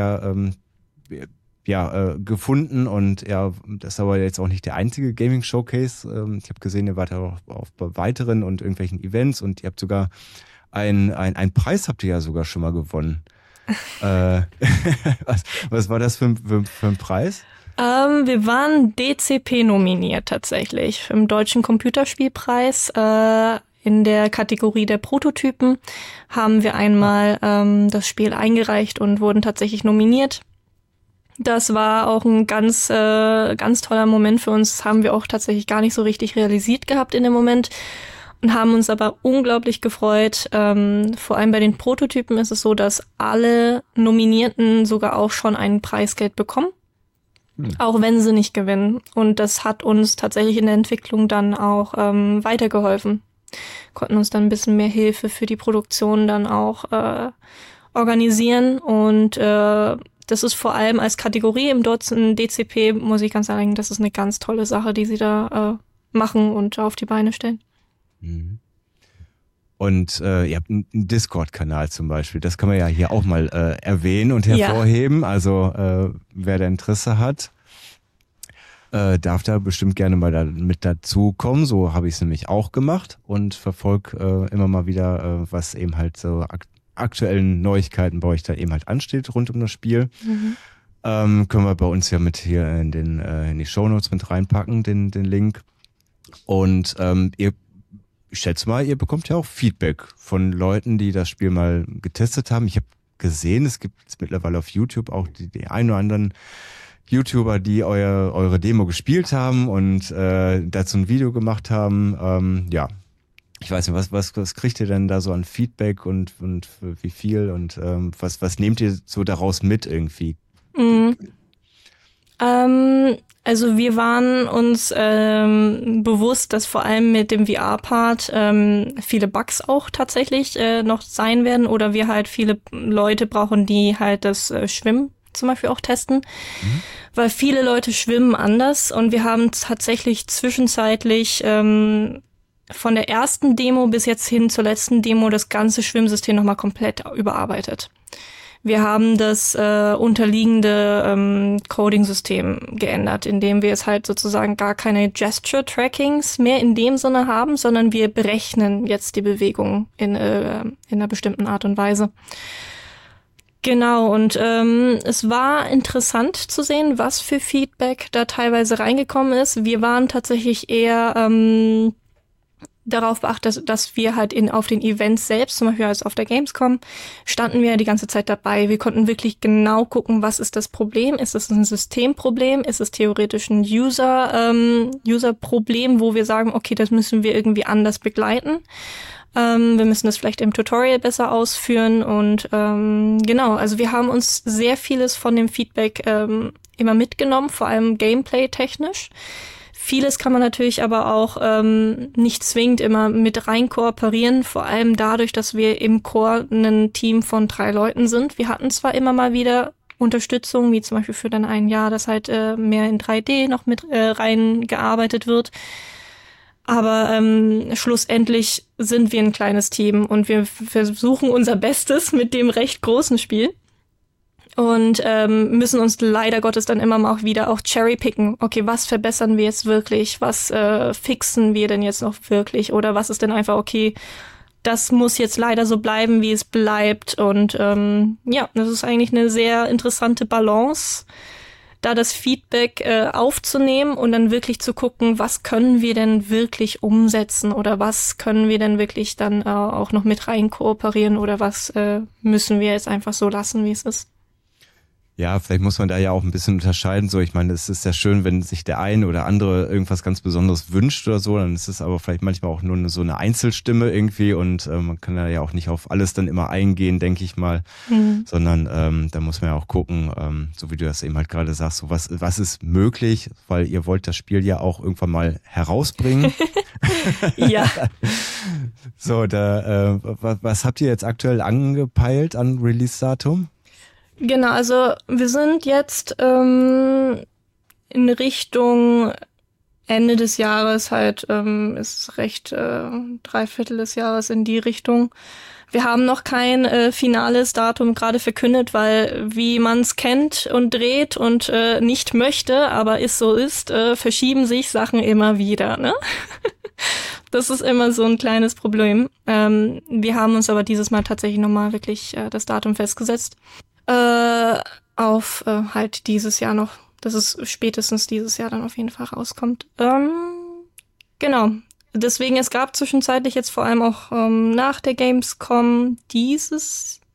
gefunden und ja, das ist aber jetzt auch nicht der einzige Gaming Showcase. Ich habe gesehen, ihr wart ja auch bei weiteren und irgendwelchen Events und ihr habt sogar einen Preis habt ihr ja sogar schon mal gewonnen. Was war das für ein Preis?
Wir waren DCP nominiert tatsächlich im Deutschen Computerspielpreis. In der Kategorie der Prototypen haben wir einmal das Spiel eingereicht und wurden tatsächlich nominiert. Das war auch ein ganz toller Moment für uns. Das haben wir auch tatsächlich gar nicht so richtig realisiert gehabt in dem Moment. und haben uns aber unglaublich gefreut. Vor allem bei den Prototypen ist es so, dass alle Nominierten sogar auch schon ein Preisgeld bekommen, auch wenn sie nicht gewinnen. Und das hat uns tatsächlich in der Entwicklung dann auch weitergeholfen. Konnten uns dann ein bisschen mehr Hilfe für die Produktion dann auch organisieren. Und das ist vor allem als Kategorie im DCP, muss ich ganz sagen, das ist eine ganz tolle Sache, die sie da machen und auf die Beine stellen.
Und ihr habt einen Discord-Kanal zum Beispiel, das kann man ja hier auch mal erwähnen und hervorheben. Ja. Also wer da Interesse hat, darf da bestimmt gerne mal mit dazukommen. So habe ich es nämlich auch gemacht und verfolge immer mal wieder, was eben halt so aktuellen Neuigkeiten bei euch da eben halt ansteht rund um das Spiel. Können wir bei uns ja mit hier in die Shownotes mit reinpacken, den Link. Und ich schätze mal, ihr bekommt ja auch Feedback von Leuten, die das Spiel mal getestet haben. Ich habe gesehen, es gibt jetzt mittlerweile auf YouTube auch die ein oder anderen YouTuber, die eure Demo gespielt haben und dazu ein Video gemacht haben. Ja, ich weiß nicht, was kriegt ihr denn da so an Feedback und wie viel und was nehmt ihr so daraus mit irgendwie?
Also wir waren uns bewusst, dass vor allem mit dem VR-Part viele Bugs auch tatsächlich noch sein werden oder wir halt viele Leute brauchen, die halt das Schwimmen zum Beispiel auch testen, weil viele Leute schwimmen anders und wir haben tatsächlich zwischenzeitlich von der ersten Demo bis jetzt hin zur letzten Demo das ganze Schwimmsystem nochmal komplett überarbeitet. Wir haben das unterliegende Coding-System geändert, indem wir es halt sozusagen gar keine Gesture-Trackings mehr in dem Sinne haben, sondern wir berechnen jetzt die Bewegung in einer bestimmten Art und Weise. Genau, und es war interessant zu sehen, was für Feedback da teilweise reingekommen ist. Wir waren tatsächlich eher darauf beachtet, dass wir halt auf den Events selbst, zum Beispiel als auf der Gamescom, standen wir die ganze Zeit dabei. Wir konnten wirklich genau gucken, was ist das Problem? Ist es ein Systemproblem? Ist es theoretisch ein User-Problem, wo wir sagen, okay, das müssen wir irgendwie anders begleiten. Wir müssen das vielleicht im Tutorial besser ausführen und genau, also wir haben uns sehr vieles von dem Feedback immer mitgenommen, vor allem Gameplay-technisch. Vieles kann man natürlich aber auch nicht zwingend immer mit rein kooperieren, vor allem dadurch, dass wir im Core ein Team von 3 Leuten sind. Wir hatten zwar immer mal wieder Unterstützung, wie zum Beispiel für dann ein Jahr, dass halt mehr in 3D noch mit reingearbeitet wird. Aber schlussendlich sind wir ein kleines Team und wir versuchen unser Bestes mit dem recht großen Spiel. Und müssen uns leider Gottes dann immer mal auch wieder auch cherrypicken. Okay, was verbessern wir jetzt wirklich? Was fixen wir denn jetzt noch wirklich? Oder was ist denn einfach, okay, das muss jetzt leider so bleiben, wie es bleibt. Und ja, das ist eigentlich eine sehr interessante Balance, da das Feedback aufzunehmen und dann wirklich zu gucken, was können wir denn wirklich umsetzen oder was können wir denn wirklich dann auch noch mit rein kooperieren oder was müssen wir jetzt einfach so lassen, wie es ist.
Ja, vielleicht muss man da ja auch ein bisschen unterscheiden. So, ich meine, es ist ja schön, wenn sich der eine oder andere irgendwas ganz Besonderes wünscht oder so, dann ist es aber vielleicht manchmal auch nur so eine Einzelstimme irgendwie und man kann da ja auch nicht auf alles dann immer eingehen, denke ich mal, sondern da muss man ja auch gucken, so wie du das eben halt gerade sagst, so was ist möglich, weil ihr wollt das Spiel ja auch irgendwann mal herausbringen.
Ja.
So, was habt ihr jetzt aktuell angepeilt an Release-Datum?
Genau, also wir sind jetzt in Richtung Ende des Jahres halt, ist recht 3/4 des Jahres in die Richtung. Wir haben noch kein finales Datum gerade verkündet, weil wie man es kennt und dreht und nicht möchte, aber es so ist, verschieben sich Sachen immer wieder, ne? Das ist immer so ein kleines Problem. Wir haben uns aber dieses Mal tatsächlich nochmal wirklich das Datum festgesetzt. Auf halt dieses Jahr noch, dass es spätestens dieses Jahr dann auf jeden Fall rauskommt. Genau. Deswegen, es gab zwischenzeitlich jetzt vor allem auch nach der Gamescom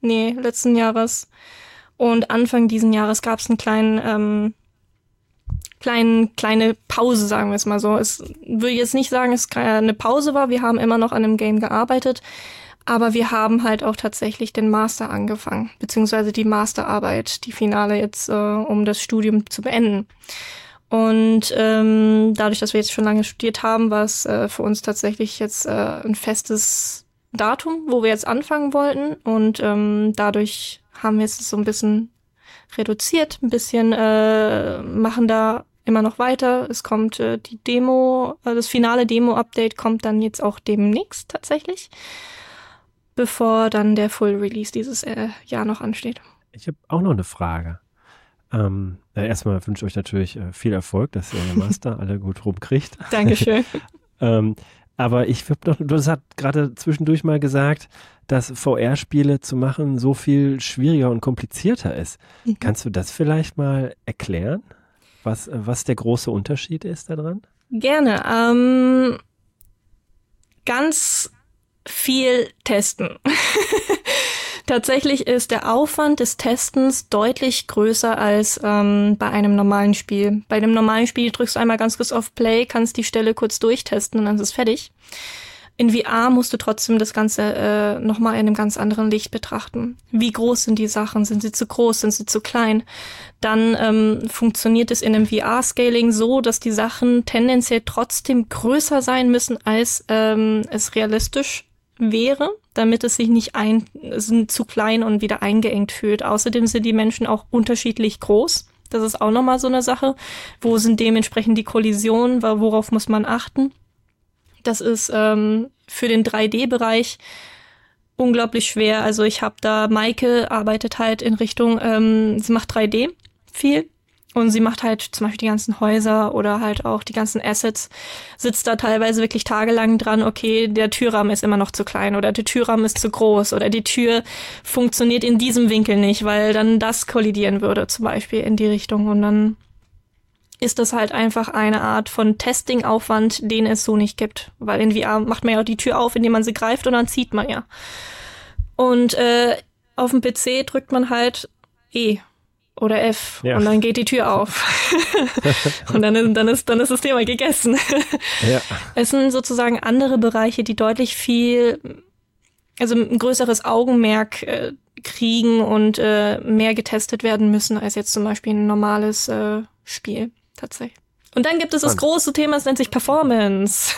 letzten Jahres und Anfang diesen Jahres gab es einen kleinen kleine Pause, sagen wir es mal so. Es würde jetzt nicht sagen, es eine Pause war. Wir haben immer noch an dem Game gearbeitet. Aber wir haben halt auch tatsächlich den Master angefangen, beziehungsweise die Masterarbeit, die Finale jetzt, um das Studium zu beenden. Und dadurch, dass wir jetzt schon lange studiert haben, war es für uns tatsächlich jetzt ein festes Datum, wo wir jetzt anfangen wollten. Und dadurch haben wir es so ein bisschen reduziert, ein bisschen machen da immer noch weiter. Es kommt die Demo, das finale Demo-Update kommt dann jetzt auch demnächst tatsächlich, bevor dann der Full Release dieses Jahr noch ansteht.
Ich habe auch noch eine Frage. Erstmal wünsche ich euch natürlich viel Erfolg, dass ihr den Master alle gut rumkriegt.
Dankeschön.
Aber ich habe noch, du hast gerade zwischendurch mal gesagt, dass VR-Spiele zu machen so viel schwieriger und komplizierter ist. Kannst du das vielleicht mal erklären, was der große Unterschied ist daran?
Gerne. Ganz viel testen. Tatsächlich ist der Aufwand des Testens deutlich größer als bei einem normalen Spiel. Bei einem normalen Spiel drückst du einmal ganz kurz auf Play, kannst die Stelle kurz durchtesten und dann ist es fertig. In VR musst du trotzdem das Ganze nochmal in einem ganz anderen Licht betrachten. Wie groß sind die Sachen? Sind sie zu groß? Sind sie zu klein? Dann funktioniert es in einem VR-Scaling so, dass die Sachen tendenziell trotzdem größer sein müssen, als es realistisch wäre, damit es sich nicht zu klein und wieder eingeengt fühlt. Außerdem sind die Menschen auch unterschiedlich groß. Das ist auch nochmal so eine Sache. Wo sind dementsprechend die Kollisionen? Worauf muss man achten? Das ist für den 3D-Bereich unglaublich schwer. Also ich habe da, Maike arbeitet halt in Richtung, sie macht 3D viel. Und sie macht halt zum Beispiel die ganzen Häuser oder halt auch die ganzen Assets, sitzt da teilweise wirklich tagelang dran, okay, der Türrahmen ist immer noch zu klein oder der Türrahmen ist zu groß oder die Tür funktioniert in diesem Winkel nicht, weil dann das kollidieren würde zum Beispiel in die Richtung. Und dann ist das halt einfach eine Art von Testing-Aufwand, den es so nicht gibt. Weil in VR macht man ja auch die Tür auf, indem man sie greift und dann zieht man ja. Und auf dem PC drückt man halt E oder F und dann geht die Tür auf. Und dann ist das Thema gegessen. Ja. Es sind sozusagen andere Bereiche, die deutlich also ein größeres Augenmerk kriegen und mehr getestet werden müssen als jetzt zum Beispiel ein normales Spiel tatsächlich. Und dann gibt es das große Thema, es nennt sich Performance.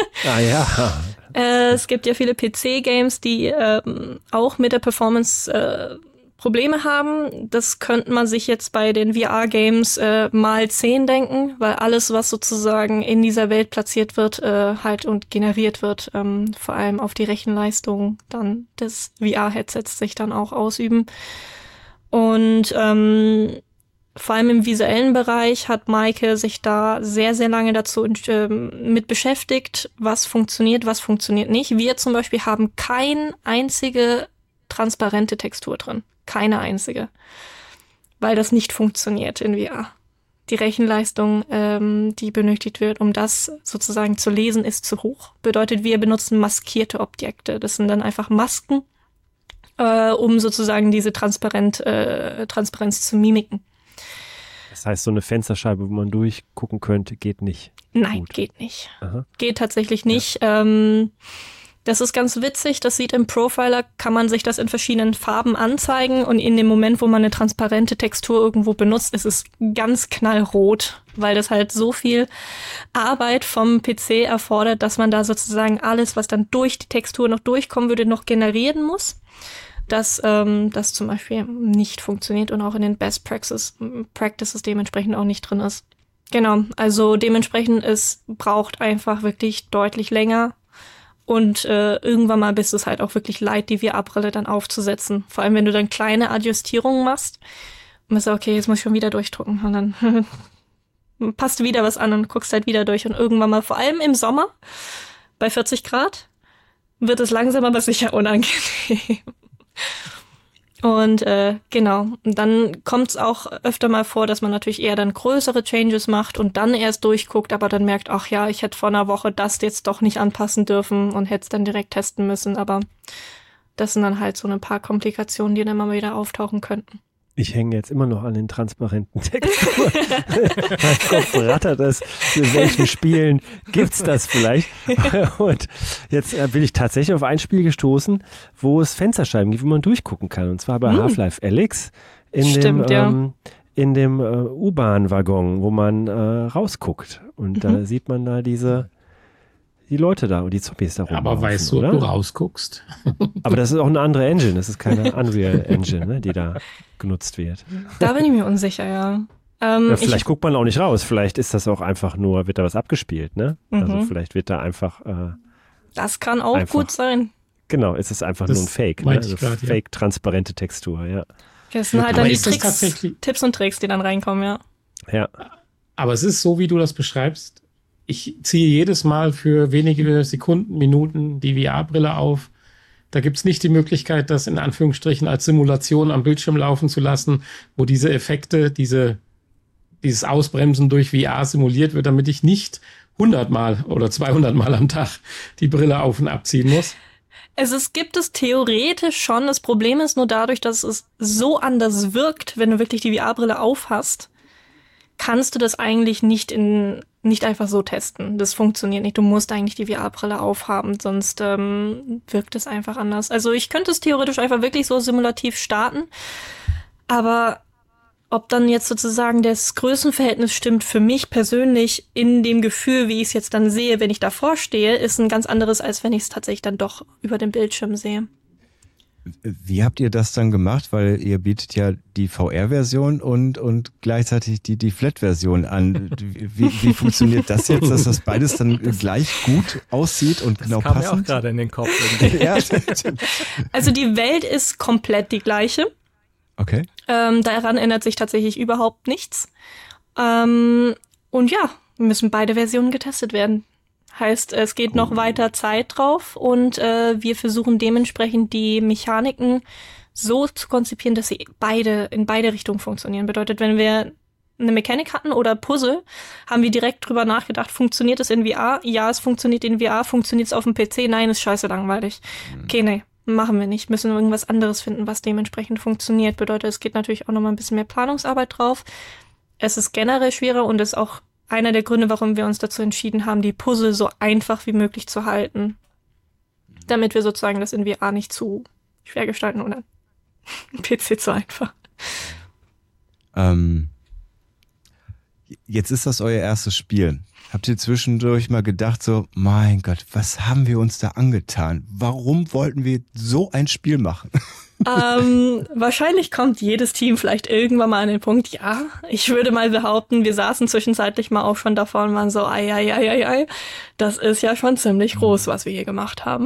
Es gibt ja viele PC-Games, die auch mit der Performance Probleme haben. Das könnte man sich jetzt bei den VR-Games mal 10 denken, weil alles, was sozusagen in dieser Welt platziert wird, halt und generiert wird, vor allem auf die Rechenleistung dann des VR-Headsets sich dann auch ausüben. Und vor allem im visuellen Bereich hat Maike sich da sehr, sehr lange dazu mit beschäftigt, was funktioniert nicht. Wir zum Beispiel haben keine einzige transparente Textur drin. Keine einzige. Weil das nicht funktioniert in VR. Die Rechenleistung, die benötigt wird, um das sozusagen zu lesen, ist zu hoch. Bedeutet, wir benutzen maskierte Objekte. Das sind dann einfach Masken, um sozusagen diese Transparenz zu mimiken.
Das heißt, so eine Fensterscheibe, wo man durchgucken könnte, geht nicht.
Nein,
gut.
Geht nicht.
Aha.
Geht tatsächlich nicht. Ja. Das ist ganz witzig, das sieht im Profiler, kann man sich das in verschiedenen Farben anzeigen und in dem Moment, wo man eine transparente Textur irgendwo benutzt, ist es ganz knallrot, weil das halt so viel Arbeit vom PC erfordert, dass man da sozusagen alles, was dann durch die Textur noch durchkommen würde, noch generieren muss. Dass das zum Beispiel nicht funktioniert und auch in den Best Practices dementsprechend auch nicht drin ist. Genau, also dementsprechend, es braucht einfach wirklich deutlich länger. Und irgendwann mal bist es halt auch wirklich leid, die VR-Brille dann aufzusetzen. Vor allem, wenn du dann kleine Adjustierungen machst und bist okay, jetzt muss ich schon wieder durchdrucken. Und dann passt du wieder was an und guckst halt wieder durch. Und irgendwann mal, vor allem im Sommer, bei 40 Grad, wird es langsam aber sicher unangenehm. Und genau, und dann kommt es auch öfter mal vor, dass man natürlich eher dann größere Changes macht und dann erst durchguckt, aber dann merkt, ach ja, ich hätte vor einer Woche das jetzt doch nicht anpassen dürfen und hätte es dann direkt testen müssen. Aber das sind dann halt so ein paar Komplikationen, die dann mal wieder auftauchen könnten.
Ich hänge jetzt immer noch an den transparenten Texturen. Mein Kopf rattert es. In welchen Spielen gibt's das vielleicht? Und jetzt bin ich tatsächlich auf ein Spiel gestoßen, wo es Fensterscheiben gibt, wo man durchgucken kann. Und zwar bei Half-Life Alyx in dem U-Bahn-Waggon, wo man rausguckt. Und da sieht man da die Leute da und die Zombies da rum.
Aber weißt du, ob du rausguckst?
Aber das ist auch eine andere Engine. Das ist keine Unreal Engine, ne, die da genutzt wird.
Da bin ich mir unsicher, ja.
Vielleicht guckt man auch nicht raus. Vielleicht ist das auch einfach nur, wird da was abgespielt, ne? Also vielleicht wird da einfach
das kann auch gut sein.
Genau, es ist einfach nur ein Fake. Ne? Also Fake-transparente Textur, ja.
Das sind halt dann die Tipps und Tricks, die dann reinkommen, ja.
Ja.
Aber es ist so, wie du das beschreibst. Ich ziehe jedes Mal für wenige Sekunden, Minuten die VR-Brille auf. Da gibt es nicht die Möglichkeit, das in Anführungsstrichen als Simulation am Bildschirm laufen zu lassen, wo diese Effekte, dieses Ausbremsen durch VR simuliert wird, damit ich nicht 100 Mal oder 200 Mal am Tag die Brille auf- und abziehen muss.
Gibt es theoretisch schon. Das Problem ist nur dadurch, dass es so anders wirkt, wenn du wirklich die VR-Brille aufhast, kannst du das eigentlich nicht einfach so testen. Das funktioniert nicht. Du musst eigentlich die VR-Brille aufhaben, sonst wirkt es einfach anders. Also ich könnte es theoretisch einfach wirklich so simulativ starten, aber ob dann jetzt sozusagen das Größenverhältnis stimmt für mich persönlich in dem Gefühl, wie ich es jetzt dann sehe, wenn ich davor stehe, ist ein ganz anderes, als wenn ich es tatsächlich dann doch über den Bildschirm sehe.
Wie habt ihr das dann gemacht? Weil ihr bietet ja die VR-Version und gleichzeitig die Flat-Version an. Wie funktioniert das jetzt, dass das beides dann gleich gut aussieht und genau passend?
Das kam mir auch gerade in den Kopf.
Ja.
Also die Welt ist komplett die gleiche.
Okay.
Daran ändert sich tatsächlich überhaupt nichts. Und ja, müssen beide Versionen getestet werden. Heißt, es geht noch weiter Zeit drauf und wir versuchen dementsprechend die Mechaniken so zu konzipieren, dass sie in beide Richtungen funktionieren. Bedeutet, wenn wir eine Mechanik hatten oder Puzzle, haben wir direkt drüber nachgedacht, funktioniert es in VR? Ja, es funktioniert in VR. Funktioniert es auf dem PC? Nein, ist scheiße langweilig. Okay, nee, machen wir nicht. Müssen irgendwas anderes finden, was dementsprechend funktioniert. Bedeutet, es geht natürlich auch nochmal ein bisschen mehr Planungsarbeit drauf. Es ist generell schwerer und ist auch einer der Gründe, warum wir uns dazu entschieden haben, die Puzzle so einfach wie möglich zu halten. Damit wir sozusagen das in VR nicht zu schwer gestalten oder PC zu einfach.
Jetzt ist das euer erstes Spiel. Habt ihr zwischendurch mal gedacht so, mein Gott, was haben wir uns da angetan? Warum wollten wir so ein Spiel machen?
Wahrscheinlich kommt jedes Team vielleicht irgendwann mal an den Punkt, ja, ich würde mal behaupten, wir saßen zwischenzeitlich mal auch schon davor und waren so, ei, das ist ja schon ziemlich groß, was wir hier gemacht haben.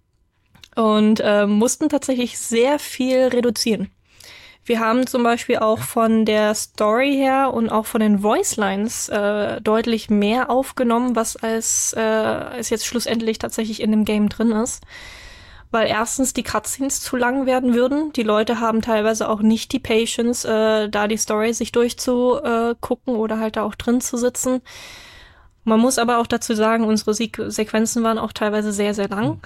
Und mussten tatsächlich sehr viel reduzieren. Wir haben zum Beispiel auch von der Story her und auch von den Voicelines deutlich mehr aufgenommen, was als jetzt schlussendlich tatsächlich in dem Game drin ist. Weil erstens die Cutscenes zu lang werden würden. Die Leute haben teilweise auch nicht die Patience, da die Story sich durchzugucken oder halt da auch drin zu sitzen. Man muss aber auch dazu sagen, unsere Sequenzen waren auch teilweise sehr, sehr lang.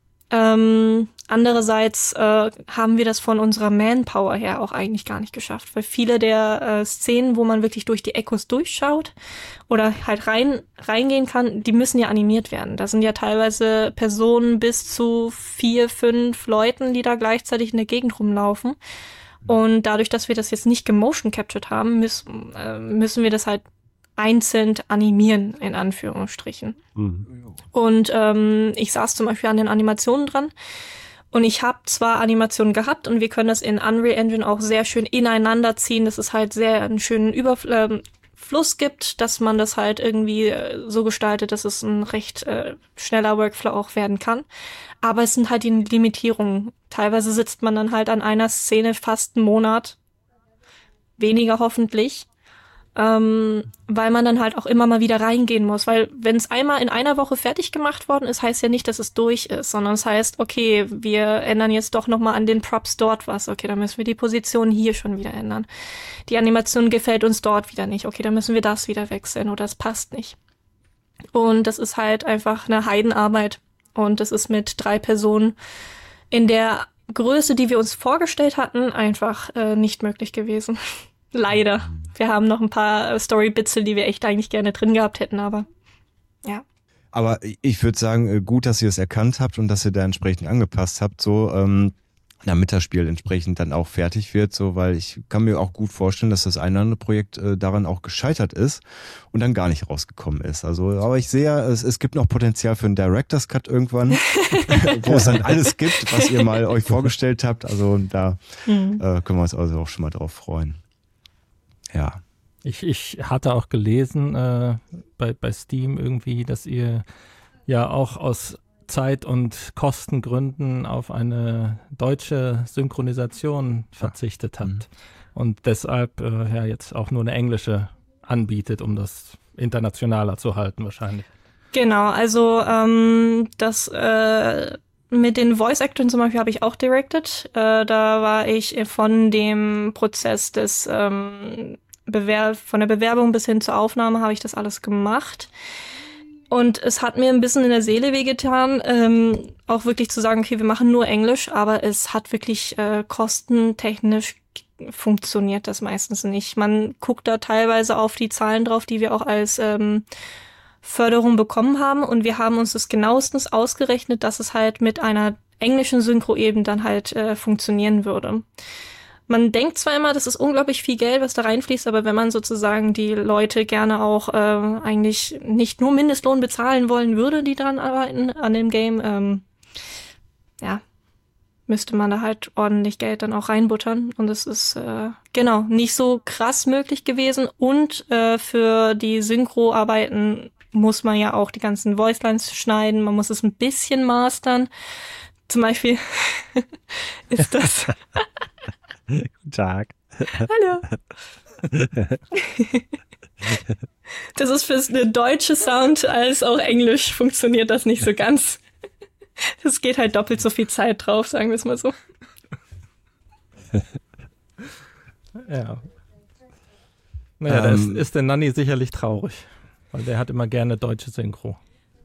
Andererseits haben wir das von unserer Manpower her auch eigentlich gar nicht geschafft, weil viele der Szenen, wo man wirklich durch die Echos durchschaut oder halt reingehen kann, die müssen ja animiert werden. Da sind ja teilweise Personen bis zu 4, 5 Leuten, die da gleichzeitig in der Gegend rumlaufen. Und dadurch, dass wir das jetzt nicht gemotion captured haben, müssen wir das halt einzeln animieren, in Anführungsstrichen. Und ich saß zum Beispiel an den Animationen dran und ich habe zwar Animationen gehabt und wir können das in Unreal Engine auch sehr schön ineinander ziehen, dass es halt sehr einen schönen Fluss gibt, dass man das halt irgendwie so gestaltet, dass es ein recht schneller Workflow auch werden kann. Aber es sind halt die Limitierungen. Teilweise sitzt man dann halt an einer Szene fast einen Monat, weniger hoffentlich, weil man dann halt auch immer mal wieder reingehen muss. Weil wenn es einmal in einer Woche fertig gemacht worden ist, heißt ja nicht, dass es durch ist, sondern es heißt, okay, wir ändern jetzt doch nochmal an den Props dort was. Okay, dann müssen wir die Position hier schon wieder ändern. Die Animation gefällt uns dort wieder nicht. Okay, dann müssen wir das wieder wechseln oder es passt nicht. Und das ist halt einfach eine Heidenarbeit. Und das ist mit 3 Personen in der Größe, die wir uns vorgestellt hatten, einfach nicht möglich gewesen. Leider. Wir haben noch ein paar Story-Bitzel, die wir echt eigentlich gerne drin gehabt hätten, aber ja.
Aber ich würde sagen, gut, dass ihr es erkannt habt und dass ihr da entsprechend angepasst habt, so damit das Spiel entsprechend dann auch fertig wird, so, weil ich kann mir auch gut vorstellen, dass das eine oder andere Projekt daran auch gescheitert ist und dann gar nicht rausgekommen ist. Also, aber ich sehe, es gibt noch Potenzial für einen Director's Cut irgendwann, wo es dann alles gibt, was ihr mal euch vorgestellt habt. Also da können wir uns also auch schon mal drauf freuen. Ja.
Ich hatte auch gelesen bei Steam irgendwie, dass ihr ja auch aus Zeit- und Kostengründen auf eine deutsche Synchronisation verzichtet habt und deshalb ja jetzt auch nur eine englische anbietet, um das internationaler zu halten wahrscheinlich.
Genau, also das mit den Voice-Actors zum Beispiel habe ich auch directed. Da war ich von dem Prozess des von der Bewerbung bis hin zur Aufnahme habe ich das alles gemacht. Und es hat mir ein bisschen in der Seele wehgetan, auch wirklich zu sagen, okay, wir machen nur Englisch, aber es hat wirklich kostentechnisch funktioniert das meistens nicht. Man guckt da teilweise auf die Zahlen drauf, die wir auch als Förderung bekommen haben und wir haben uns das genauestens ausgerechnet, dass es halt mit einer englischen Synchro eben dann halt funktionieren würde. Man denkt zwar immer, das ist unglaublich viel Geld, was da reinfließt, aber wenn man sozusagen die Leute gerne auch eigentlich nicht nur Mindestlohn bezahlen wollen würde, die daran arbeiten, an dem Game, ja, müsste man da halt ordentlich Geld dann auch reinbuttern. Und es ist, genau, nicht so krass möglich gewesen. Und für die Synchro-Arbeiten muss man ja auch die ganzen Voicelines schneiden, man muss es ein bisschen mastern. Zum Beispiel ist das...
Guten Tag.
Hallo. Das ist für eine deutsche Sound als auch Englisch funktioniert das nicht so ganz. Es geht halt doppelt so viel Zeit drauf, sagen wir es mal so.
Ja. Naja, da ist der Nanni sicherlich traurig, weil der hat immer gerne deutsche Synchro.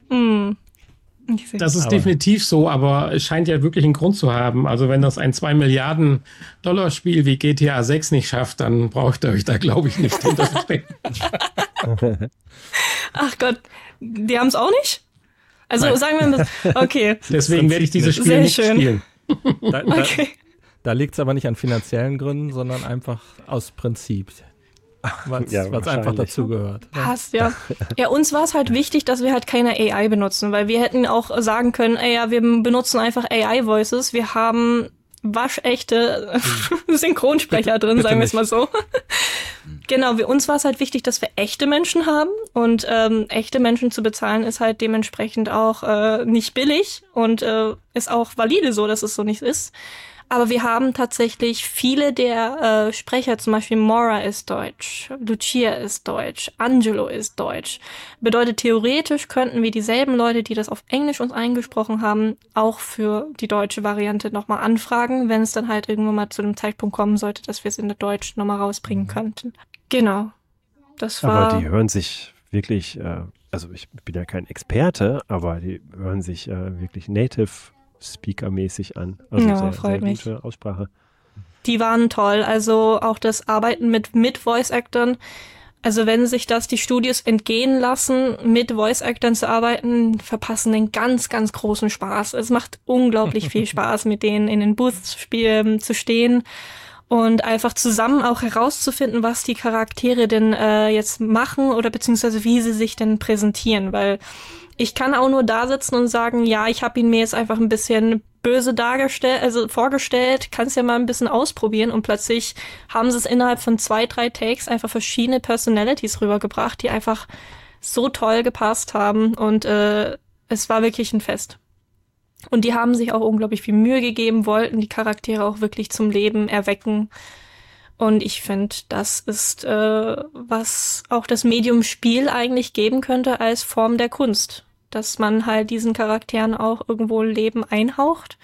Das ist definitiv so, aber es scheint ja wirklich einen Grund zu haben. Also wenn das ein 2 Milliarden $ Spiel wie GTA 6 nicht schafft, dann braucht ihr euch da, glaube ich, nicht hinterstecken.
Ach Gott, die haben es auch nicht? Also nein. Sagen wir mal, okay.
Deswegen werde ich dieses Spiel nicht spielen.
Da liegt es aber nicht an finanziellen Gründen, sondern einfach aus Prinzip. Was einfach dazugehört.
Passt, ja. Ja, uns war es halt wichtig, dass wir halt keine AI benutzen, weil wir hätten auch sagen können, wir benutzen einfach AI-Voices. Wir haben waschechte Synchronsprecher drin, sagen wir es mal so. Genau, uns war es halt wichtig, dass wir echte Menschen haben und echte Menschen zu bezahlen ist halt dementsprechend auch nicht billig und ist auch valide so, dass es so nicht ist. Aber wir haben tatsächlich viele der Sprecher, zum Beispiel Maura ist deutsch, Lucia ist deutsch, Angelo ist deutsch. Bedeutet, theoretisch könnten wir dieselben Leute, die das auf Englisch uns eingesprochen haben, auch für die deutsche Variante nochmal anfragen, wenn es dann halt irgendwann mal zu einem Zeitpunkt kommen sollte, dass wir es in der Deutsch nochmal rausbringen könnten. Genau. Das war.
Aber die hören sich wirklich, also ich bin ja kein Experte, aber die hören sich wirklich native Speaker-mäßig an. Also
ja, freut mich.
Gute Aussprache.
Die waren toll. Also auch das Arbeiten mit Voice-Actern. Also wenn sich das die Studios entgehen lassen, mit Voice-Actern zu arbeiten, verpassen den ganz, ganz großen Spaß. Es macht unglaublich viel Spaß, mit denen in den Booths zu stehen und einfach zusammen auch herauszufinden, was die Charaktere denn jetzt machen oder beziehungsweise wie sie sich denn präsentieren, weil ich kann auch nur da sitzen und sagen, ja, ich habe ihn mir jetzt einfach ein bisschen böse vorgestellt, kannst ja mal ein bisschen ausprobieren und plötzlich haben sie es innerhalb von 2-3 Takes einfach verschiedene Personalities rübergebracht, die einfach so toll gepasst haben und es war wirklich ein Fest. Und die haben sich auch unglaublich viel Mühe gegeben, wollten die Charaktere auch wirklich zum Leben erwecken. Und ich finde, das ist, was auch das Medium Spiel eigentlich geben könnte als Form der Kunst. Dass man halt diesen Charakteren auch irgendwo Leben einhaucht.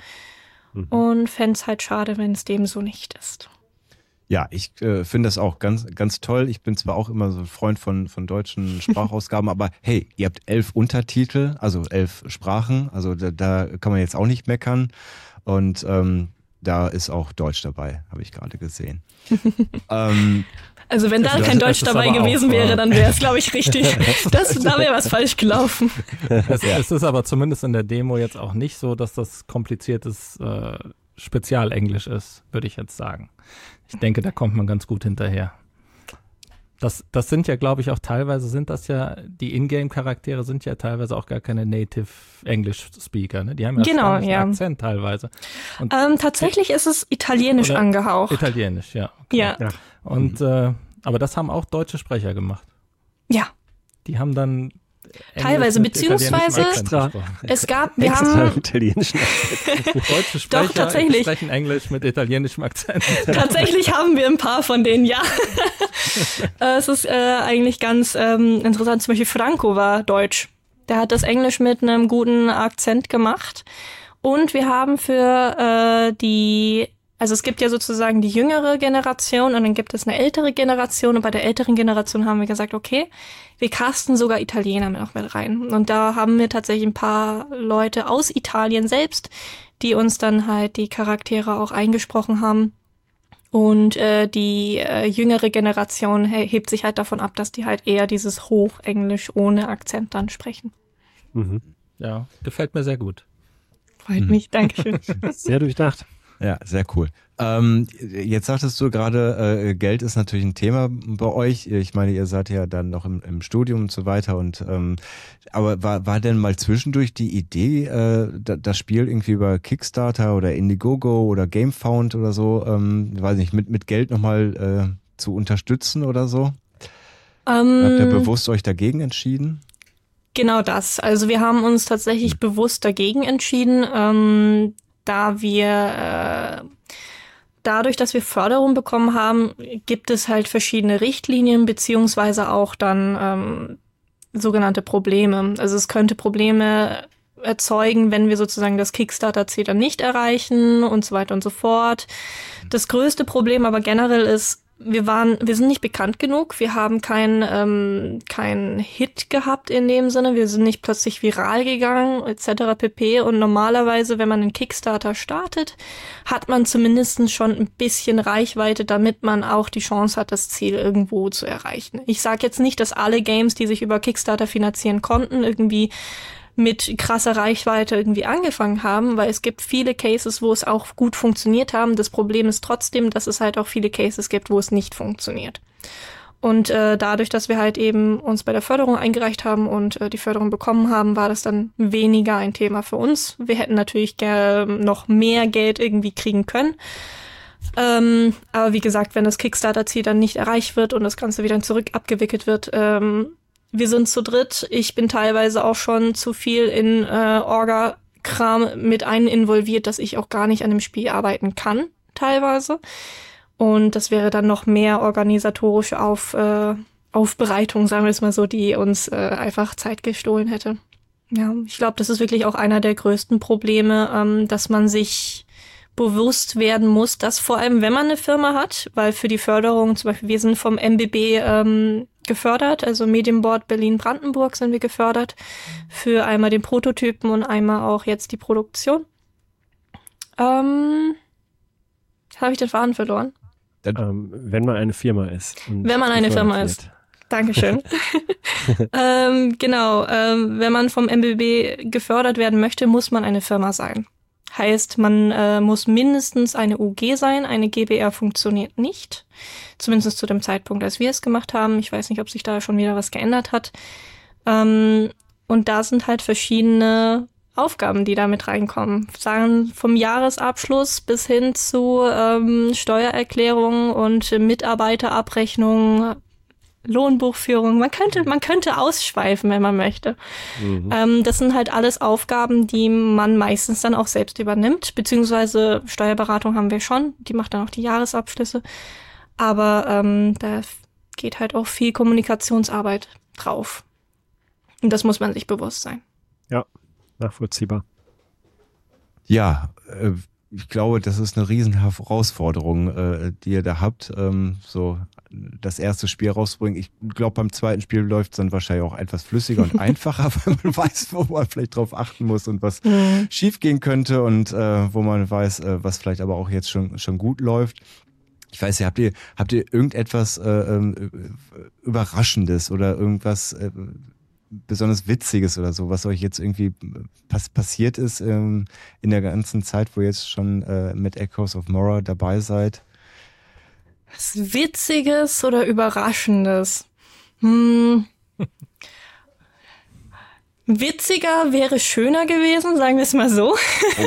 Und fände es halt schade, wenn es dem so nicht ist.
Ja, ich finde das auch ganz, ganz toll. Ich bin zwar auch immer so ein Freund von deutschen Sprachausgaben, aber hey, ihr habt 11 Untertitel, also 11 Sprachen. Also da kann man jetzt auch nicht meckern. Und da ist auch Deutsch dabei, habe ich gerade gesehen.
Also wenn da kein Deutsch dabei gewesen wäre, dann wäre es, glaube ich, richtig. Da wäre was falsch gelaufen.
Es ist aber zumindest in der Demo jetzt auch nicht so, dass das kompliziertes Spezialenglisch ist, würde ich jetzt sagen. Ich denke, da kommt man ganz gut hinterher. Das sind ja, glaube ich, auch teilweise die Ingame-Charaktere sind ja teilweise auch gar keine Native English-Speaker, ne? Die haben ja spanischen Akzent teilweise. Und
tatsächlich ist es italienisch angehaucht.
Italienisch, ja. Okay.
Ja.
Und, aber das haben auch deutsche Sprecher gemacht.
Ja.
Die haben dann
teilweise, beziehungsweise wir haben
italienischen Akzent.
Deutsche Sprecher
Doch, tatsächlich.
sprechen Englisch mit italienischem Akzent.
Tatsächlich haben wir ein paar von denen, ja. Es ist eigentlich ganz interessant. Zum Beispiel Franco war Deutsch. Der hat das Englisch mit einem guten Akzent gemacht. Und wir haben für also es gibt ja sozusagen die jüngere Generation und dann gibt es eine ältere Generation. Und bei der älteren Generation haben wir gesagt, okay, wir casten sogar Italiener noch mit rein. Und da haben wir tatsächlich ein paar Leute aus Italien selbst, die uns dann halt die Charaktere auch eingesprochen haben. Und die jüngere Generation hebt sich halt davon ab, dass die halt eher dieses Hochenglisch ohne Akzent dann sprechen.
Mhm.
Ja, gefällt mir sehr gut.
Freut mich, Dankeschön.
Sehr durchdacht.
Ja, sehr cool. Jetzt sagtest du gerade, Geld ist natürlich ein Thema bei euch. Ich meine, ihr seid ja dann noch im Studium und so weiter. Aber war denn mal zwischendurch die Idee, das Spiel irgendwie über Kickstarter oder Indiegogo oder GameFound oder so, weiß nicht, mit Geld nochmal zu unterstützen oder so? Habt ihr bewusst euch dagegen entschieden?
Genau das. Also wir haben uns tatsächlich bewusst dagegen entschieden, da wir dadurch, dass wir Förderung bekommen haben, gibt es halt verschiedene Richtlinien beziehungsweise auch dann sogenannte Probleme. Also es könnte Probleme erzeugen, wenn wir sozusagen das Kickstarter-Ziel dann nicht erreichen und so weiter und so fort. Das größte Problem aber generell ist, wir sind nicht bekannt genug, wir haben keinen Hit gehabt in dem Sinne, wir sind nicht plötzlich viral gegangen, etc. pp. Und normalerweise, wenn man einen Kickstarter startet, hat man zumindest schon ein bisschen Reichweite, damit man auch die Chance hat, das Ziel irgendwo zu erreichen. Ich sage jetzt nicht, dass alle Games, die sich über Kickstarter finanzieren konnten, irgendwie mit krasser Reichweite irgendwie angefangen haben, weil es gibt viele Cases, wo es auch gut funktioniert haben. Das Problem ist trotzdem, dass es halt auch viele Cases gibt, wo es nicht funktioniert. Und dadurch, dass wir halt eben uns bei der Förderung eingereicht haben und die Förderung bekommen haben, war das dann weniger ein Thema für uns. Wir hätten natürlich noch mehr Geld irgendwie kriegen können. Aber wie gesagt, wenn das Kickstarter-Ziel dann nicht erreicht wird und das Ganze wieder zurück abgewickelt wird, wir sind zu dritt. Ich bin teilweise auch schon zu viel in Orga-Kram mit involviert, dass ich auch gar nicht an dem Spiel arbeiten kann, teilweise. Und das wäre dann noch mehr organisatorische Aufbereitung, sagen wir es mal so, die uns einfach Zeit gestohlen hätte. Ja, ich glaube, das ist wirklich auch einer der größten Probleme, dass man sich bewusst werden muss, dass vor allem, wenn man eine Firma hat, weil für die Förderung, zum Beispiel wir sind vom MBB gefördert, also Medienboard Berlin-Brandenburg sind wir gefördert, für einmal den Prototypen und einmal auch jetzt die Produktion. Habe ich den Faden verloren?
Wenn man eine Firma ist.
Wenn man eine Firma ist. Dankeschön. Genau, wenn man vom MBB gefördert werden möchte, muss man eine Firma sein. Heißt, man muss mindestens eine UG sein, eine GbR funktioniert nicht. Zumindest zu dem Zeitpunkt, als wir es gemacht haben. Ich weiß nicht, ob sich da schon wieder was geändert hat. Und da sind halt verschiedene Aufgaben, die da mit reinkommen. Sagen vom Jahresabschluss bis hin zu Steuererklärungen und Mitarbeiterabrechnungen, Lohnbuchführung. Man könnte ausschweifen, wenn man möchte. Mhm. Das sind halt alles Aufgaben, die man meistens dann auch selbst übernimmt, beziehungsweise Steuerberatung haben wir schon, die macht dann auch die Jahresabschlüsse. Aber da geht halt auch viel Kommunikationsarbeit drauf. Und das muss man sich bewusst sein.
Ja, nachvollziehbar.
Ja, ich glaube, das ist eine riesen Herausforderung, die ihr da habt, so das erste Spiel rauszubringen. Ich glaube, beim zweiten Spiel läuft es dann wahrscheinlich auch etwas flüssiger und einfacher, weil man weiß, wo man vielleicht drauf achten muss und was schief gehen könnte und wo man weiß, was vielleicht aber auch jetzt schon gut läuft. Ich weiß ja, habt ihr irgendetwas Überraschendes oder irgendwas besonders Witziges oder so, was euch jetzt irgendwie passiert ist in der ganzen Zeit, wo ihr jetzt schon mit Echoes of Morrow dabei seid?
Was Witziges oder Überraschendes? Witziger wäre schöner gewesen, sagen wir es mal so.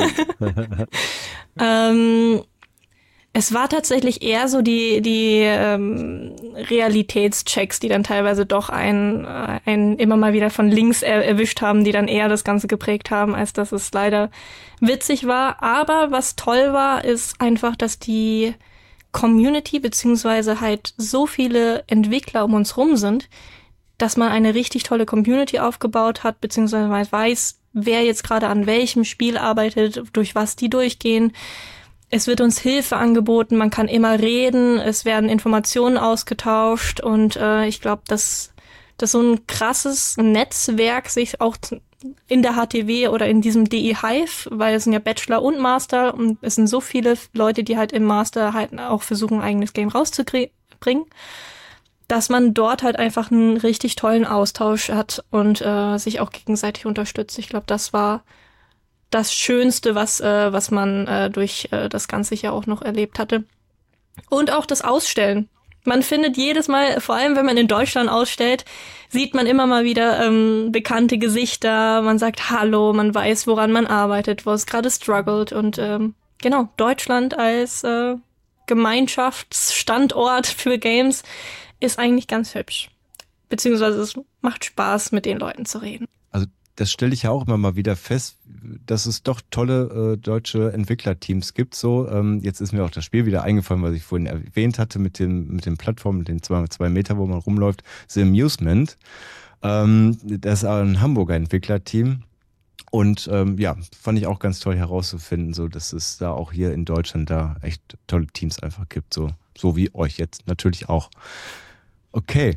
Es war tatsächlich eher so die Realitätschecks, die dann teilweise doch einen immer mal wieder von links erwischt haben, die dann eher das Ganze geprägt haben, als dass es leider witzig war. Aber was toll war, ist einfach, dass die Community beziehungsweise halt so viele Entwickler um uns rum sind, dass man eine richtig tolle Community aufgebaut hat, beziehungsweise man weiß, wer jetzt gerade an welchem Spiel arbeitet, durch was die durchgehen. Es wird uns Hilfe angeboten, man kann immer reden, es werden Informationen ausgetauscht und ich glaube, dass so ein krasses Netzwerk sich auch in der HTW oder in diesem DI Hive, weil es sind ja Bachelor und Master und es sind so viele Leute, die halt im Master halt auch versuchen, ein eigenes Game rauszubringen, dass man dort halt einfach einen richtig tollen Austausch hat und sich auch gegenseitig unterstützt. Ich glaube, das war das Schönste, was man durch das ganze Jahr auch noch erlebt hatte. Und auch das Ausstellen. Man findet jedes Mal, vor allem wenn man in Deutschland ausstellt, sieht man immer mal wieder bekannte Gesichter. Man sagt Hallo, man weiß, woran man arbeitet, wo es gerade struggelt. Und genau, Deutschland als Gemeinschaftsstandort für Games ist eigentlich ganz hübsch. Beziehungsweise es macht Spaß, mit den Leuten zu reden.
Das stelle ich ja auch immer mal wieder fest, dass es doch tolle deutsche Entwicklerteams gibt. So, jetzt ist mir auch das Spiel wieder eingefallen, was ich vorhin erwähnt hatte mit den Plattformen, mit den 2 Meter, wo man rumläuft. The Amusement. Das ist ein Hamburger Entwicklerteam. Und ja, fand ich auch ganz toll herauszufinden, so dass es da auch hier in Deutschland da echt tolle Teams einfach gibt. So wie euch jetzt natürlich auch. Okay.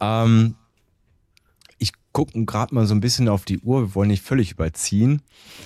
Gucken gerade mal so ein bisschen auf die Uhr. Wir wollen nicht völlig überziehen.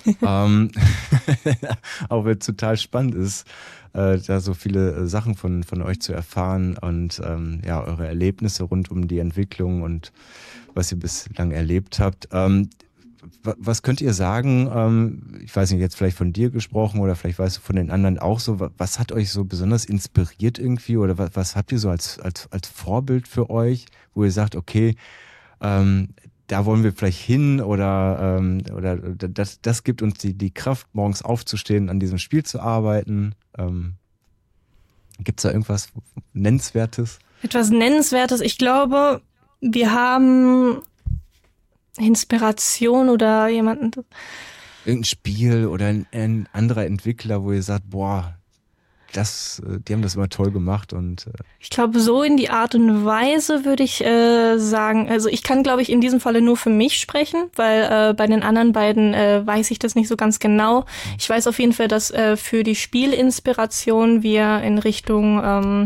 Auch wenn es total spannend ist, da so viele Sachen von euch zu erfahren und ja, eure Erlebnisse rund um die Entwicklung und was ihr bislang erlebt habt. Was könnt ihr sagen? Ich weiß nicht, jetzt vielleicht von dir gesprochen oder vielleicht weißt du von den anderen auch so. Was hat euch so besonders inspiriert irgendwie oder was habt ihr so als Vorbild für euch, wo ihr sagt, okay, da wollen wir vielleicht hin oder das gibt uns die Kraft, morgens aufzustehen, an diesem Spiel zu arbeiten. Gibt es da irgendwas Nennenswertes?
Etwas Nennenswertes. Ich glaube, wir haben Inspiration oder jemanden.
Irgendein Spiel oder ein anderer Entwickler, wo ihr sagt, boah, die haben das immer toll gemacht und
ich glaube, so in die Art und Weise würde ich sagen, also ich kann, glaube ich, in diesem Falle nur für mich sprechen, weil bei den anderen beiden weiß ich das nicht so ganz genau. Ich weiß auf jeden Fall, dass für die Spielinspiration wir in Richtung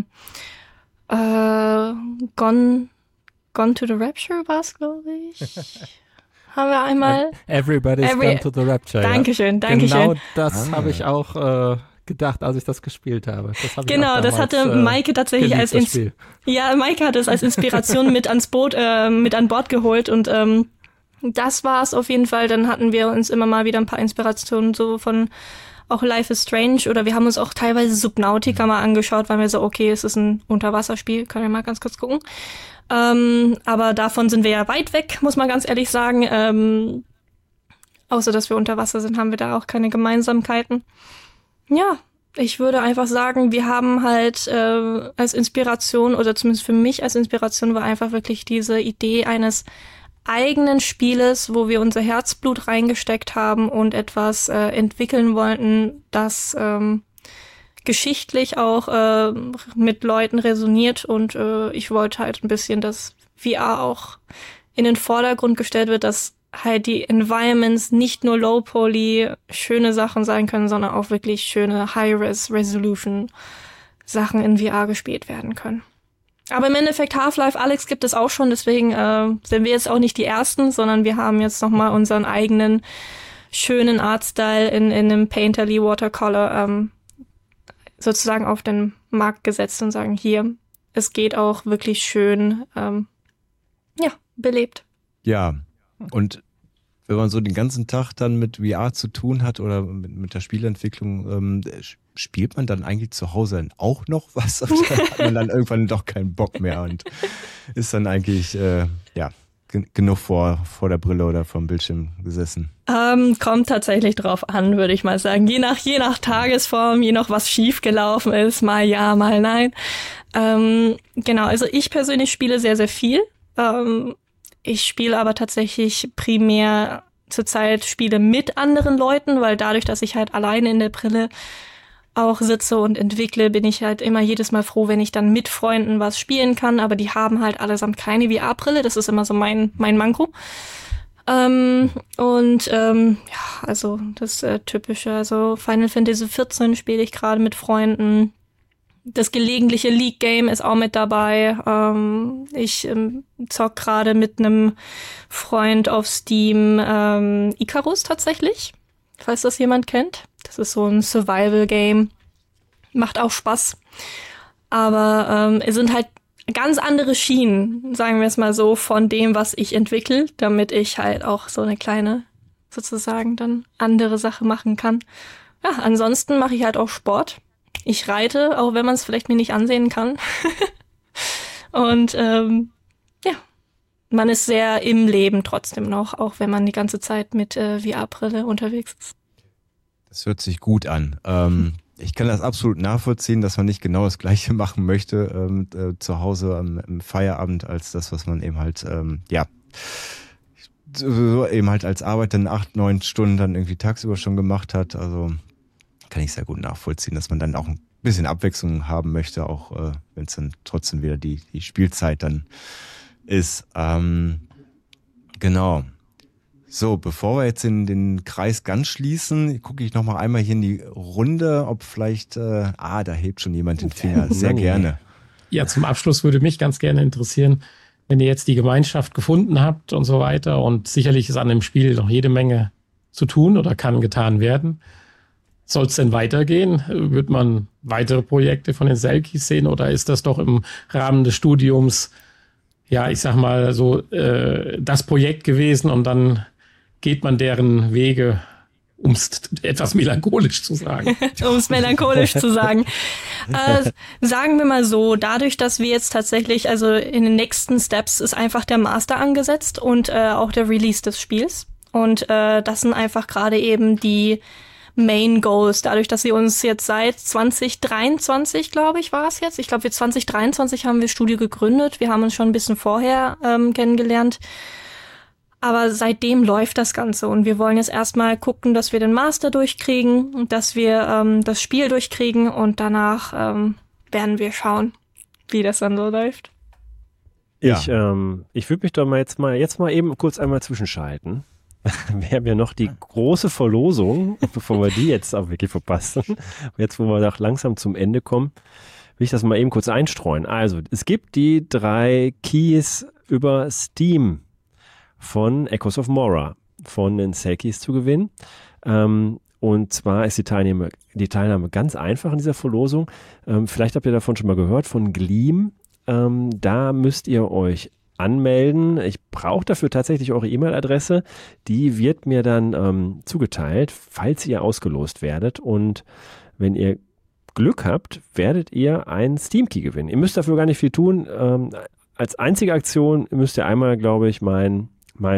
Gone to the Rapture war es, glaube ich. Haben wir einmal
Everybody's Gone to the Rapture.
Dankeschön.
Genau das habe ich auch gedacht, als ich das gespielt habe.
Genau, das hatte Maike tatsächlich Maike hat es als Inspiration mit an Bord geholt und das war es auf jeden Fall. Dann hatten wir uns immer mal wieder ein paar Inspirationen so von auch Life is Strange oder wir haben uns auch teilweise Subnautica mal angeschaut, weil wir so, okay, es ist ein Unterwasserspiel, können wir mal ganz kurz gucken. Aber davon sind wir ja weit weg, muss man ganz ehrlich sagen. Außer, dass wir unter Wasser sind, haben wir da auch keine Gemeinsamkeiten. Ja, ich würde einfach sagen, wir haben halt als Inspiration, oder zumindest für mich als Inspiration, war einfach wirklich diese Idee eines eigenen Spieles, wo wir unser Herzblut reingesteckt haben und etwas entwickeln wollten, das geschichtlich auch mit Leuten resoniert. Und ich wollte halt ein bisschen, dass VR auch in den Vordergrund gestellt wird, dass halt die Environments nicht nur Low-Poly schöne Sachen sein können, sondern auch wirklich schöne High-Res-Resolution-Sachen in VR gespielt werden können. Aber im Endeffekt Half-Life Alyx gibt es auch schon, deswegen sind wir jetzt auch nicht die Ersten, sondern wir haben jetzt nochmal unseren eigenen schönen Artstyle in einem Painterly Watercolor sozusagen auf den Markt gesetzt und sagen, hier, es geht auch wirklich schön, belebt.
Ja, und wenn man so den ganzen Tag dann mit VR zu tun hat oder mit der Spielentwicklung, spielt man dann eigentlich zu Hause dann auch noch was? Oder hat man dann irgendwann doch keinen Bock mehr und ist dann eigentlich genug vor der Brille oder vom Bildschirm gesessen?
Kommt tatsächlich drauf an, würde ich mal sagen. Je nach Tagesform, je nach was schiefgelaufen ist, mal ja, mal nein. Genau, also ich persönlich spiele sehr, sehr viel. Ich spiele aber tatsächlich primär zurzeit Spiele mit anderen Leuten, weil dadurch, dass ich halt alleine in der Brille auch sitze und entwickle, bin ich halt immer jedes Mal froh, wenn ich dann mit Freunden was spielen kann, aber die haben halt allesamt keine VR-Brille, das ist immer so mein Manko. Also das Typische, also Final Fantasy 14 spiele ich gerade mit Freunden. Das gelegentliche League-Game ist auch mit dabei. Ich zock gerade mit einem Freund auf Steam Icarus tatsächlich, falls das jemand kennt. Das ist so ein Survival-Game. Macht auch Spaß. Aber es sind halt ganz andere Schienen, sagen wir es mal so, von dem, was ich entwickle, damit ich halt auch so eine kleine, sozusagen dann andere Sache machen kann. Ja, ansonsten mache ich halt auch Sport. Ich reite, auch wenn man es vielleicht mir nicht ansehen kann. Und man ist sehr im Leben trotzdem noch, auch wenn man die ganze Zeit mit VR-Brille unterwegs ist.
Das hört sich gut an. Ich kann das absolut nachvollziehen, dass man nicht genau das Gleiche machen möchte zu Hause im Feierabend, als das, was man eben halt, eben halt als Arbeit dann 8-9 Stunden dann irgendwie tagsüber schon gemacht hat. Also kann ich sehr gut nachvollziehen, dass man dann auch ein bisschen Abwechslung haben möchte, auch wenn es dann trotzdem wieder die Spielzeit dann ist. Genau. So, bevor wir jetzt den Kreis ganz schließen, gucke ich nochmal einmal hier in die Runde, ob vielleicht, da hebt schon jemand den Finger. Sehr gerne.
Ja, zum Abschluss würde mich ganz gerne interessieren, wenn ihr jetzt die Gemeinschaft gefunden habt und so weiter, und sicherlich ist an dem Spiel noch jede Menge zu tun oder kann getan werden. Soll es denn weitergehen? Wird man weitere Projekte von den Selkies sehen oder ist das doch im Rahmen des Studiums, ja, ich sag mal so, das Projekt gewesen und dann geht man deren Wege, um es etwas melancholisch zu sagen?
Um es melancholisch zu sagen. Sagen wir mal so, dadurch, dass wir jetzt tatsächlich, also in den nächsten Steps ist einfach der Master angesetzt und auch der Release des Spiels. Und das sind einfach gerade eben die Main Goals, dadurch, dass sie uns jetzt seit 2023, glaube ich, war es jetzt. Ich glaube, wir 2023 haben wir Studio gegründet. Wir haben uns schon ein bisschen vorher kennengelernt. Aber seitdem läuft das Ganze und wir wollen jetzt erstmal gucken, dass wir den Master durchkriegen und dass wir das Spiel durchkriegen und danach werden wir schauen, wie das dann so läuft.
Ja. Ich würde mich doch jetzt mal eben kurz einmal zwischenschalten. Wir haben ja noch die große Verlosung, bevor wir die jetzt auch wirklich verpassen. Jetzt, wo wir doch langsam zum Ende kommen, will ich das mal eben kurz einstreuen. Also, es gibt die 3 Keys über Steam von Echoes of Mora von den Selkies zu gewinnen. Und zwar ist die Teilnahme ganz einfach in dieser Verlosung. Vielleicht habt ihr davon schon mal gehört, von Gleam. Da müsst ihr euch anmelden. Ich brauche dafür tatsächlich eure E-Mail-Adresse. Die wird mir dann zugeteilt, falls ihr ausgelost werdet. Und wenn ihr Glück habt, werdet ihr einen Steam-Key gewinnen. Ihr müsst dafür gar nicht viel tun. Als einzige Aktion müsst ihr einmal, glaube ich, mein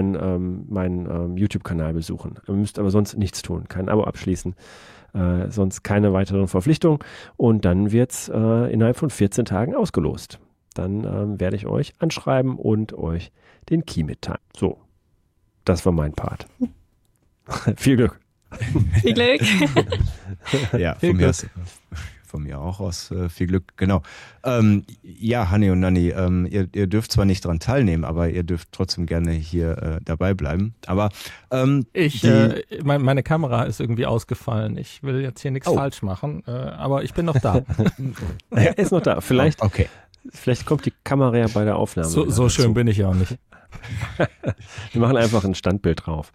YouTube-Kanal besuchen. Ihr müsst aber sonst nichts tun. Kein Abo abschließen. Sonst keine weiteren Verpflichtungen. Und dann wird es innerhalb von 14 Tagen ausgelost. Dann werde ich euch anschreiben und euch den Key mitteilen. So, das war mein Part. Viel Glück.
Viel Glück.
Ja, von mir aus von mir auch aus. Viel Glück, genau. Ja, Hanni und Nanni, ihr dürft zwar nicht dran teilnehmen, aber ihr dürft trotzdem gerne hier dabei bleiben. Aber
meine Kamera ist irgendwie ausgefallen. Ich will jetzt hier nichts falsch machen, aber ich bin noch da.
Er ist noch da. Vielleicht kommt die Kamera ja bei der Aufnahme.
So schön bin ich ja auch nicht.
Wir machen einfach ein Standbild drauf.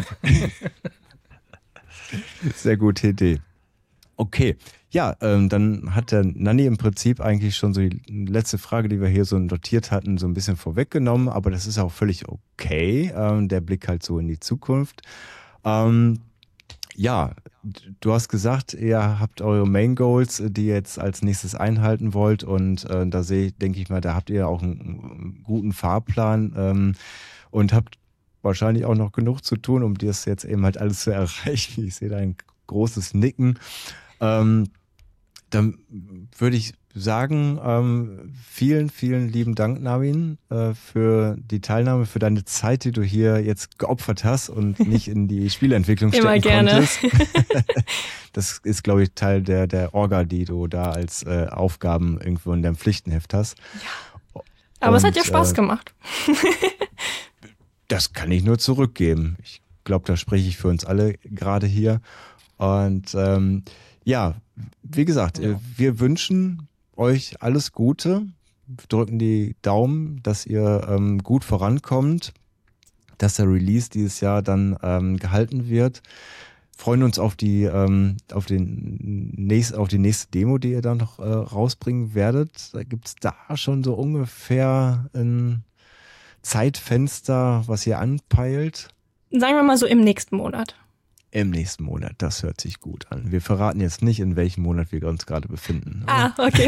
Sehr gute Idee. Okay, ja, dann hat der Nanni im Prinzip eigentlich schon so die letzte Frage, die wir hier so notiert hatten, so ein bisschen vorweggenommen, aber das ist auch völlig okay, der Blick halt so in die Zukunft. Ja, du hast gesagt, ihr habt eure Main Goals, die ihr jetzt als nächstes einhalten wollt und da denke ich mal, da habt ihr auch einen guten Fahrplan und habt wahrscheinlich auch noch genug zu tun, um das jetzt eben halt alles zu erreichen. Ich sehe da ein großes Nicken. Dann würde ich sagen, vielen, vielen lieben Dank, Navin, für die Teilnahme, für deine Zeit, die du hier jetzt geopfert hast und nicht in die Spieleentwicklung stecken konntest. Das ist, glaube ich, Teil der Orga, die du da als Aufgaben irgendwo in deinem Pflichtenheft hast.
Ja. Aber es hat ja Spaß gemacht.
Das kann ich nur zurückgeben. Ich glaube, da spreche ich für uns alle gerade hier. Und ja, wie gesagt, wir wünschen euch alles Gute. Wir drücken die Daumen, dass ihr gut vorankommt, dass der Release dieses Jahr dann gehalten wird. Freuen uns auf die nächste Demo, die ihr dann noch rausbringen werdet. Gibt es da schon so ungefähr ein Zeitfenster, was ihr anpeilt?
Sagen wir mal so im nächsten Monat.
Im nächsten Monat, das hört sich gut an. Wir verraten jetzt nicht, in welchem Monat wir uns gerade befinden.
Ah, okay.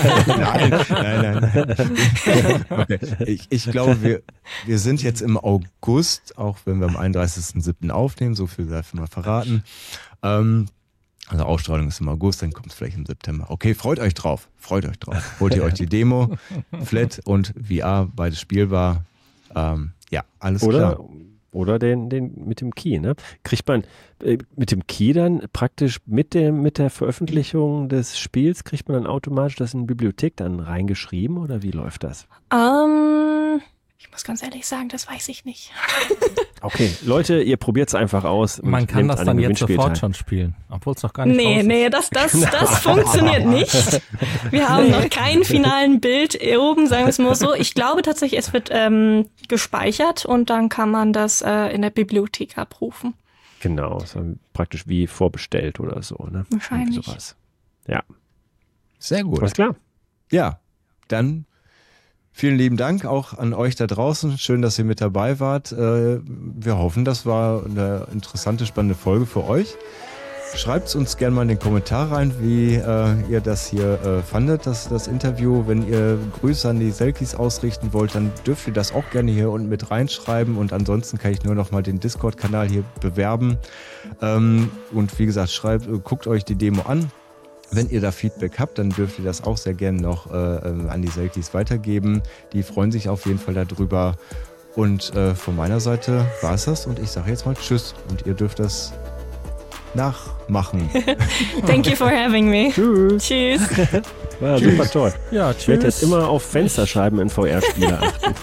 Nein. Okay. Ich glaube, wir sind jetzt im August, auch wenn wir am 31.07. aufnehmen, so viel darf ich mal verraten. Also Ausstrahlung ist im August, dann kommt es vielleicht im September. Okay, freut euch drauf. Holt ihr euch die Demo, Flat und VR, beides spielbar. Ja, alles klar.
Oder den mit dem Key, ne? Kriegt man mit dem Key dann praktisch mit der Veröffentlichung des Spiels, kriegt man dann automatisch das in die Bibliothek dann reingeschrieben oder wie läuft das?
Ich muss ganz ehrlich sagen, das weiß ich nicht.
Okay, Leute, ihr probiert es einfach aus.
Man kann das dann jetzt sofort schon spielen, obwohl es noch gar nicht raus ist.
Nee, das funktioniert nicht. Wir haben noch keinen finalen Bild oben, sagen wir es mal so. Ich glaube tatsächlich, es wird gespeichert und dann kann man das in der Bibliothek abrufen.
Genau, so praktisch wie vorbestellt oder so, ne?
Wahrscheinlich.
Sowas. Ja.
Sehr gut.
Alles klar.
Ja, dann vielen lieben Dank auch an euch da draußen. Schön, dass ihr mit dabei wart. Wir hoffen, das war eine interessante, spannende Folge für euch. Schreibt es uns gerne mal in den Kommentar rein, wie ihr das hier fandet, das Interview. Wenn ihr Grüße an die Selkies ausrichten wollt, dann dürft ihr das auch gerne hier unten mit reinschreiben. Und ansonsten kann ich nur noch mal den Discord-Kanal hier bewerben. Und wie gesagt, guckt euch die Demo an. Wenn ihr da Feedback habt, dann dürft ihr das auch sehr gerne noch an die Selkies weitergeben. Die freuen sich auf jeden Fall darüber. Und von meiner Seite war es das. Und ich sage jetzt mal Tschüss. Und ihr dürft das nachmachen.
Thank you for having me. Tschüss.
War super toll.
Ja, tschüss.
Ich werde jetzt immer auf Fensterscheiben in VR-Spiele achten.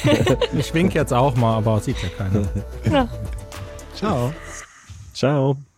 Ich winke jetzt auch mal, aber sieht ja keiner.
Ja.
Ciao.
Ciao.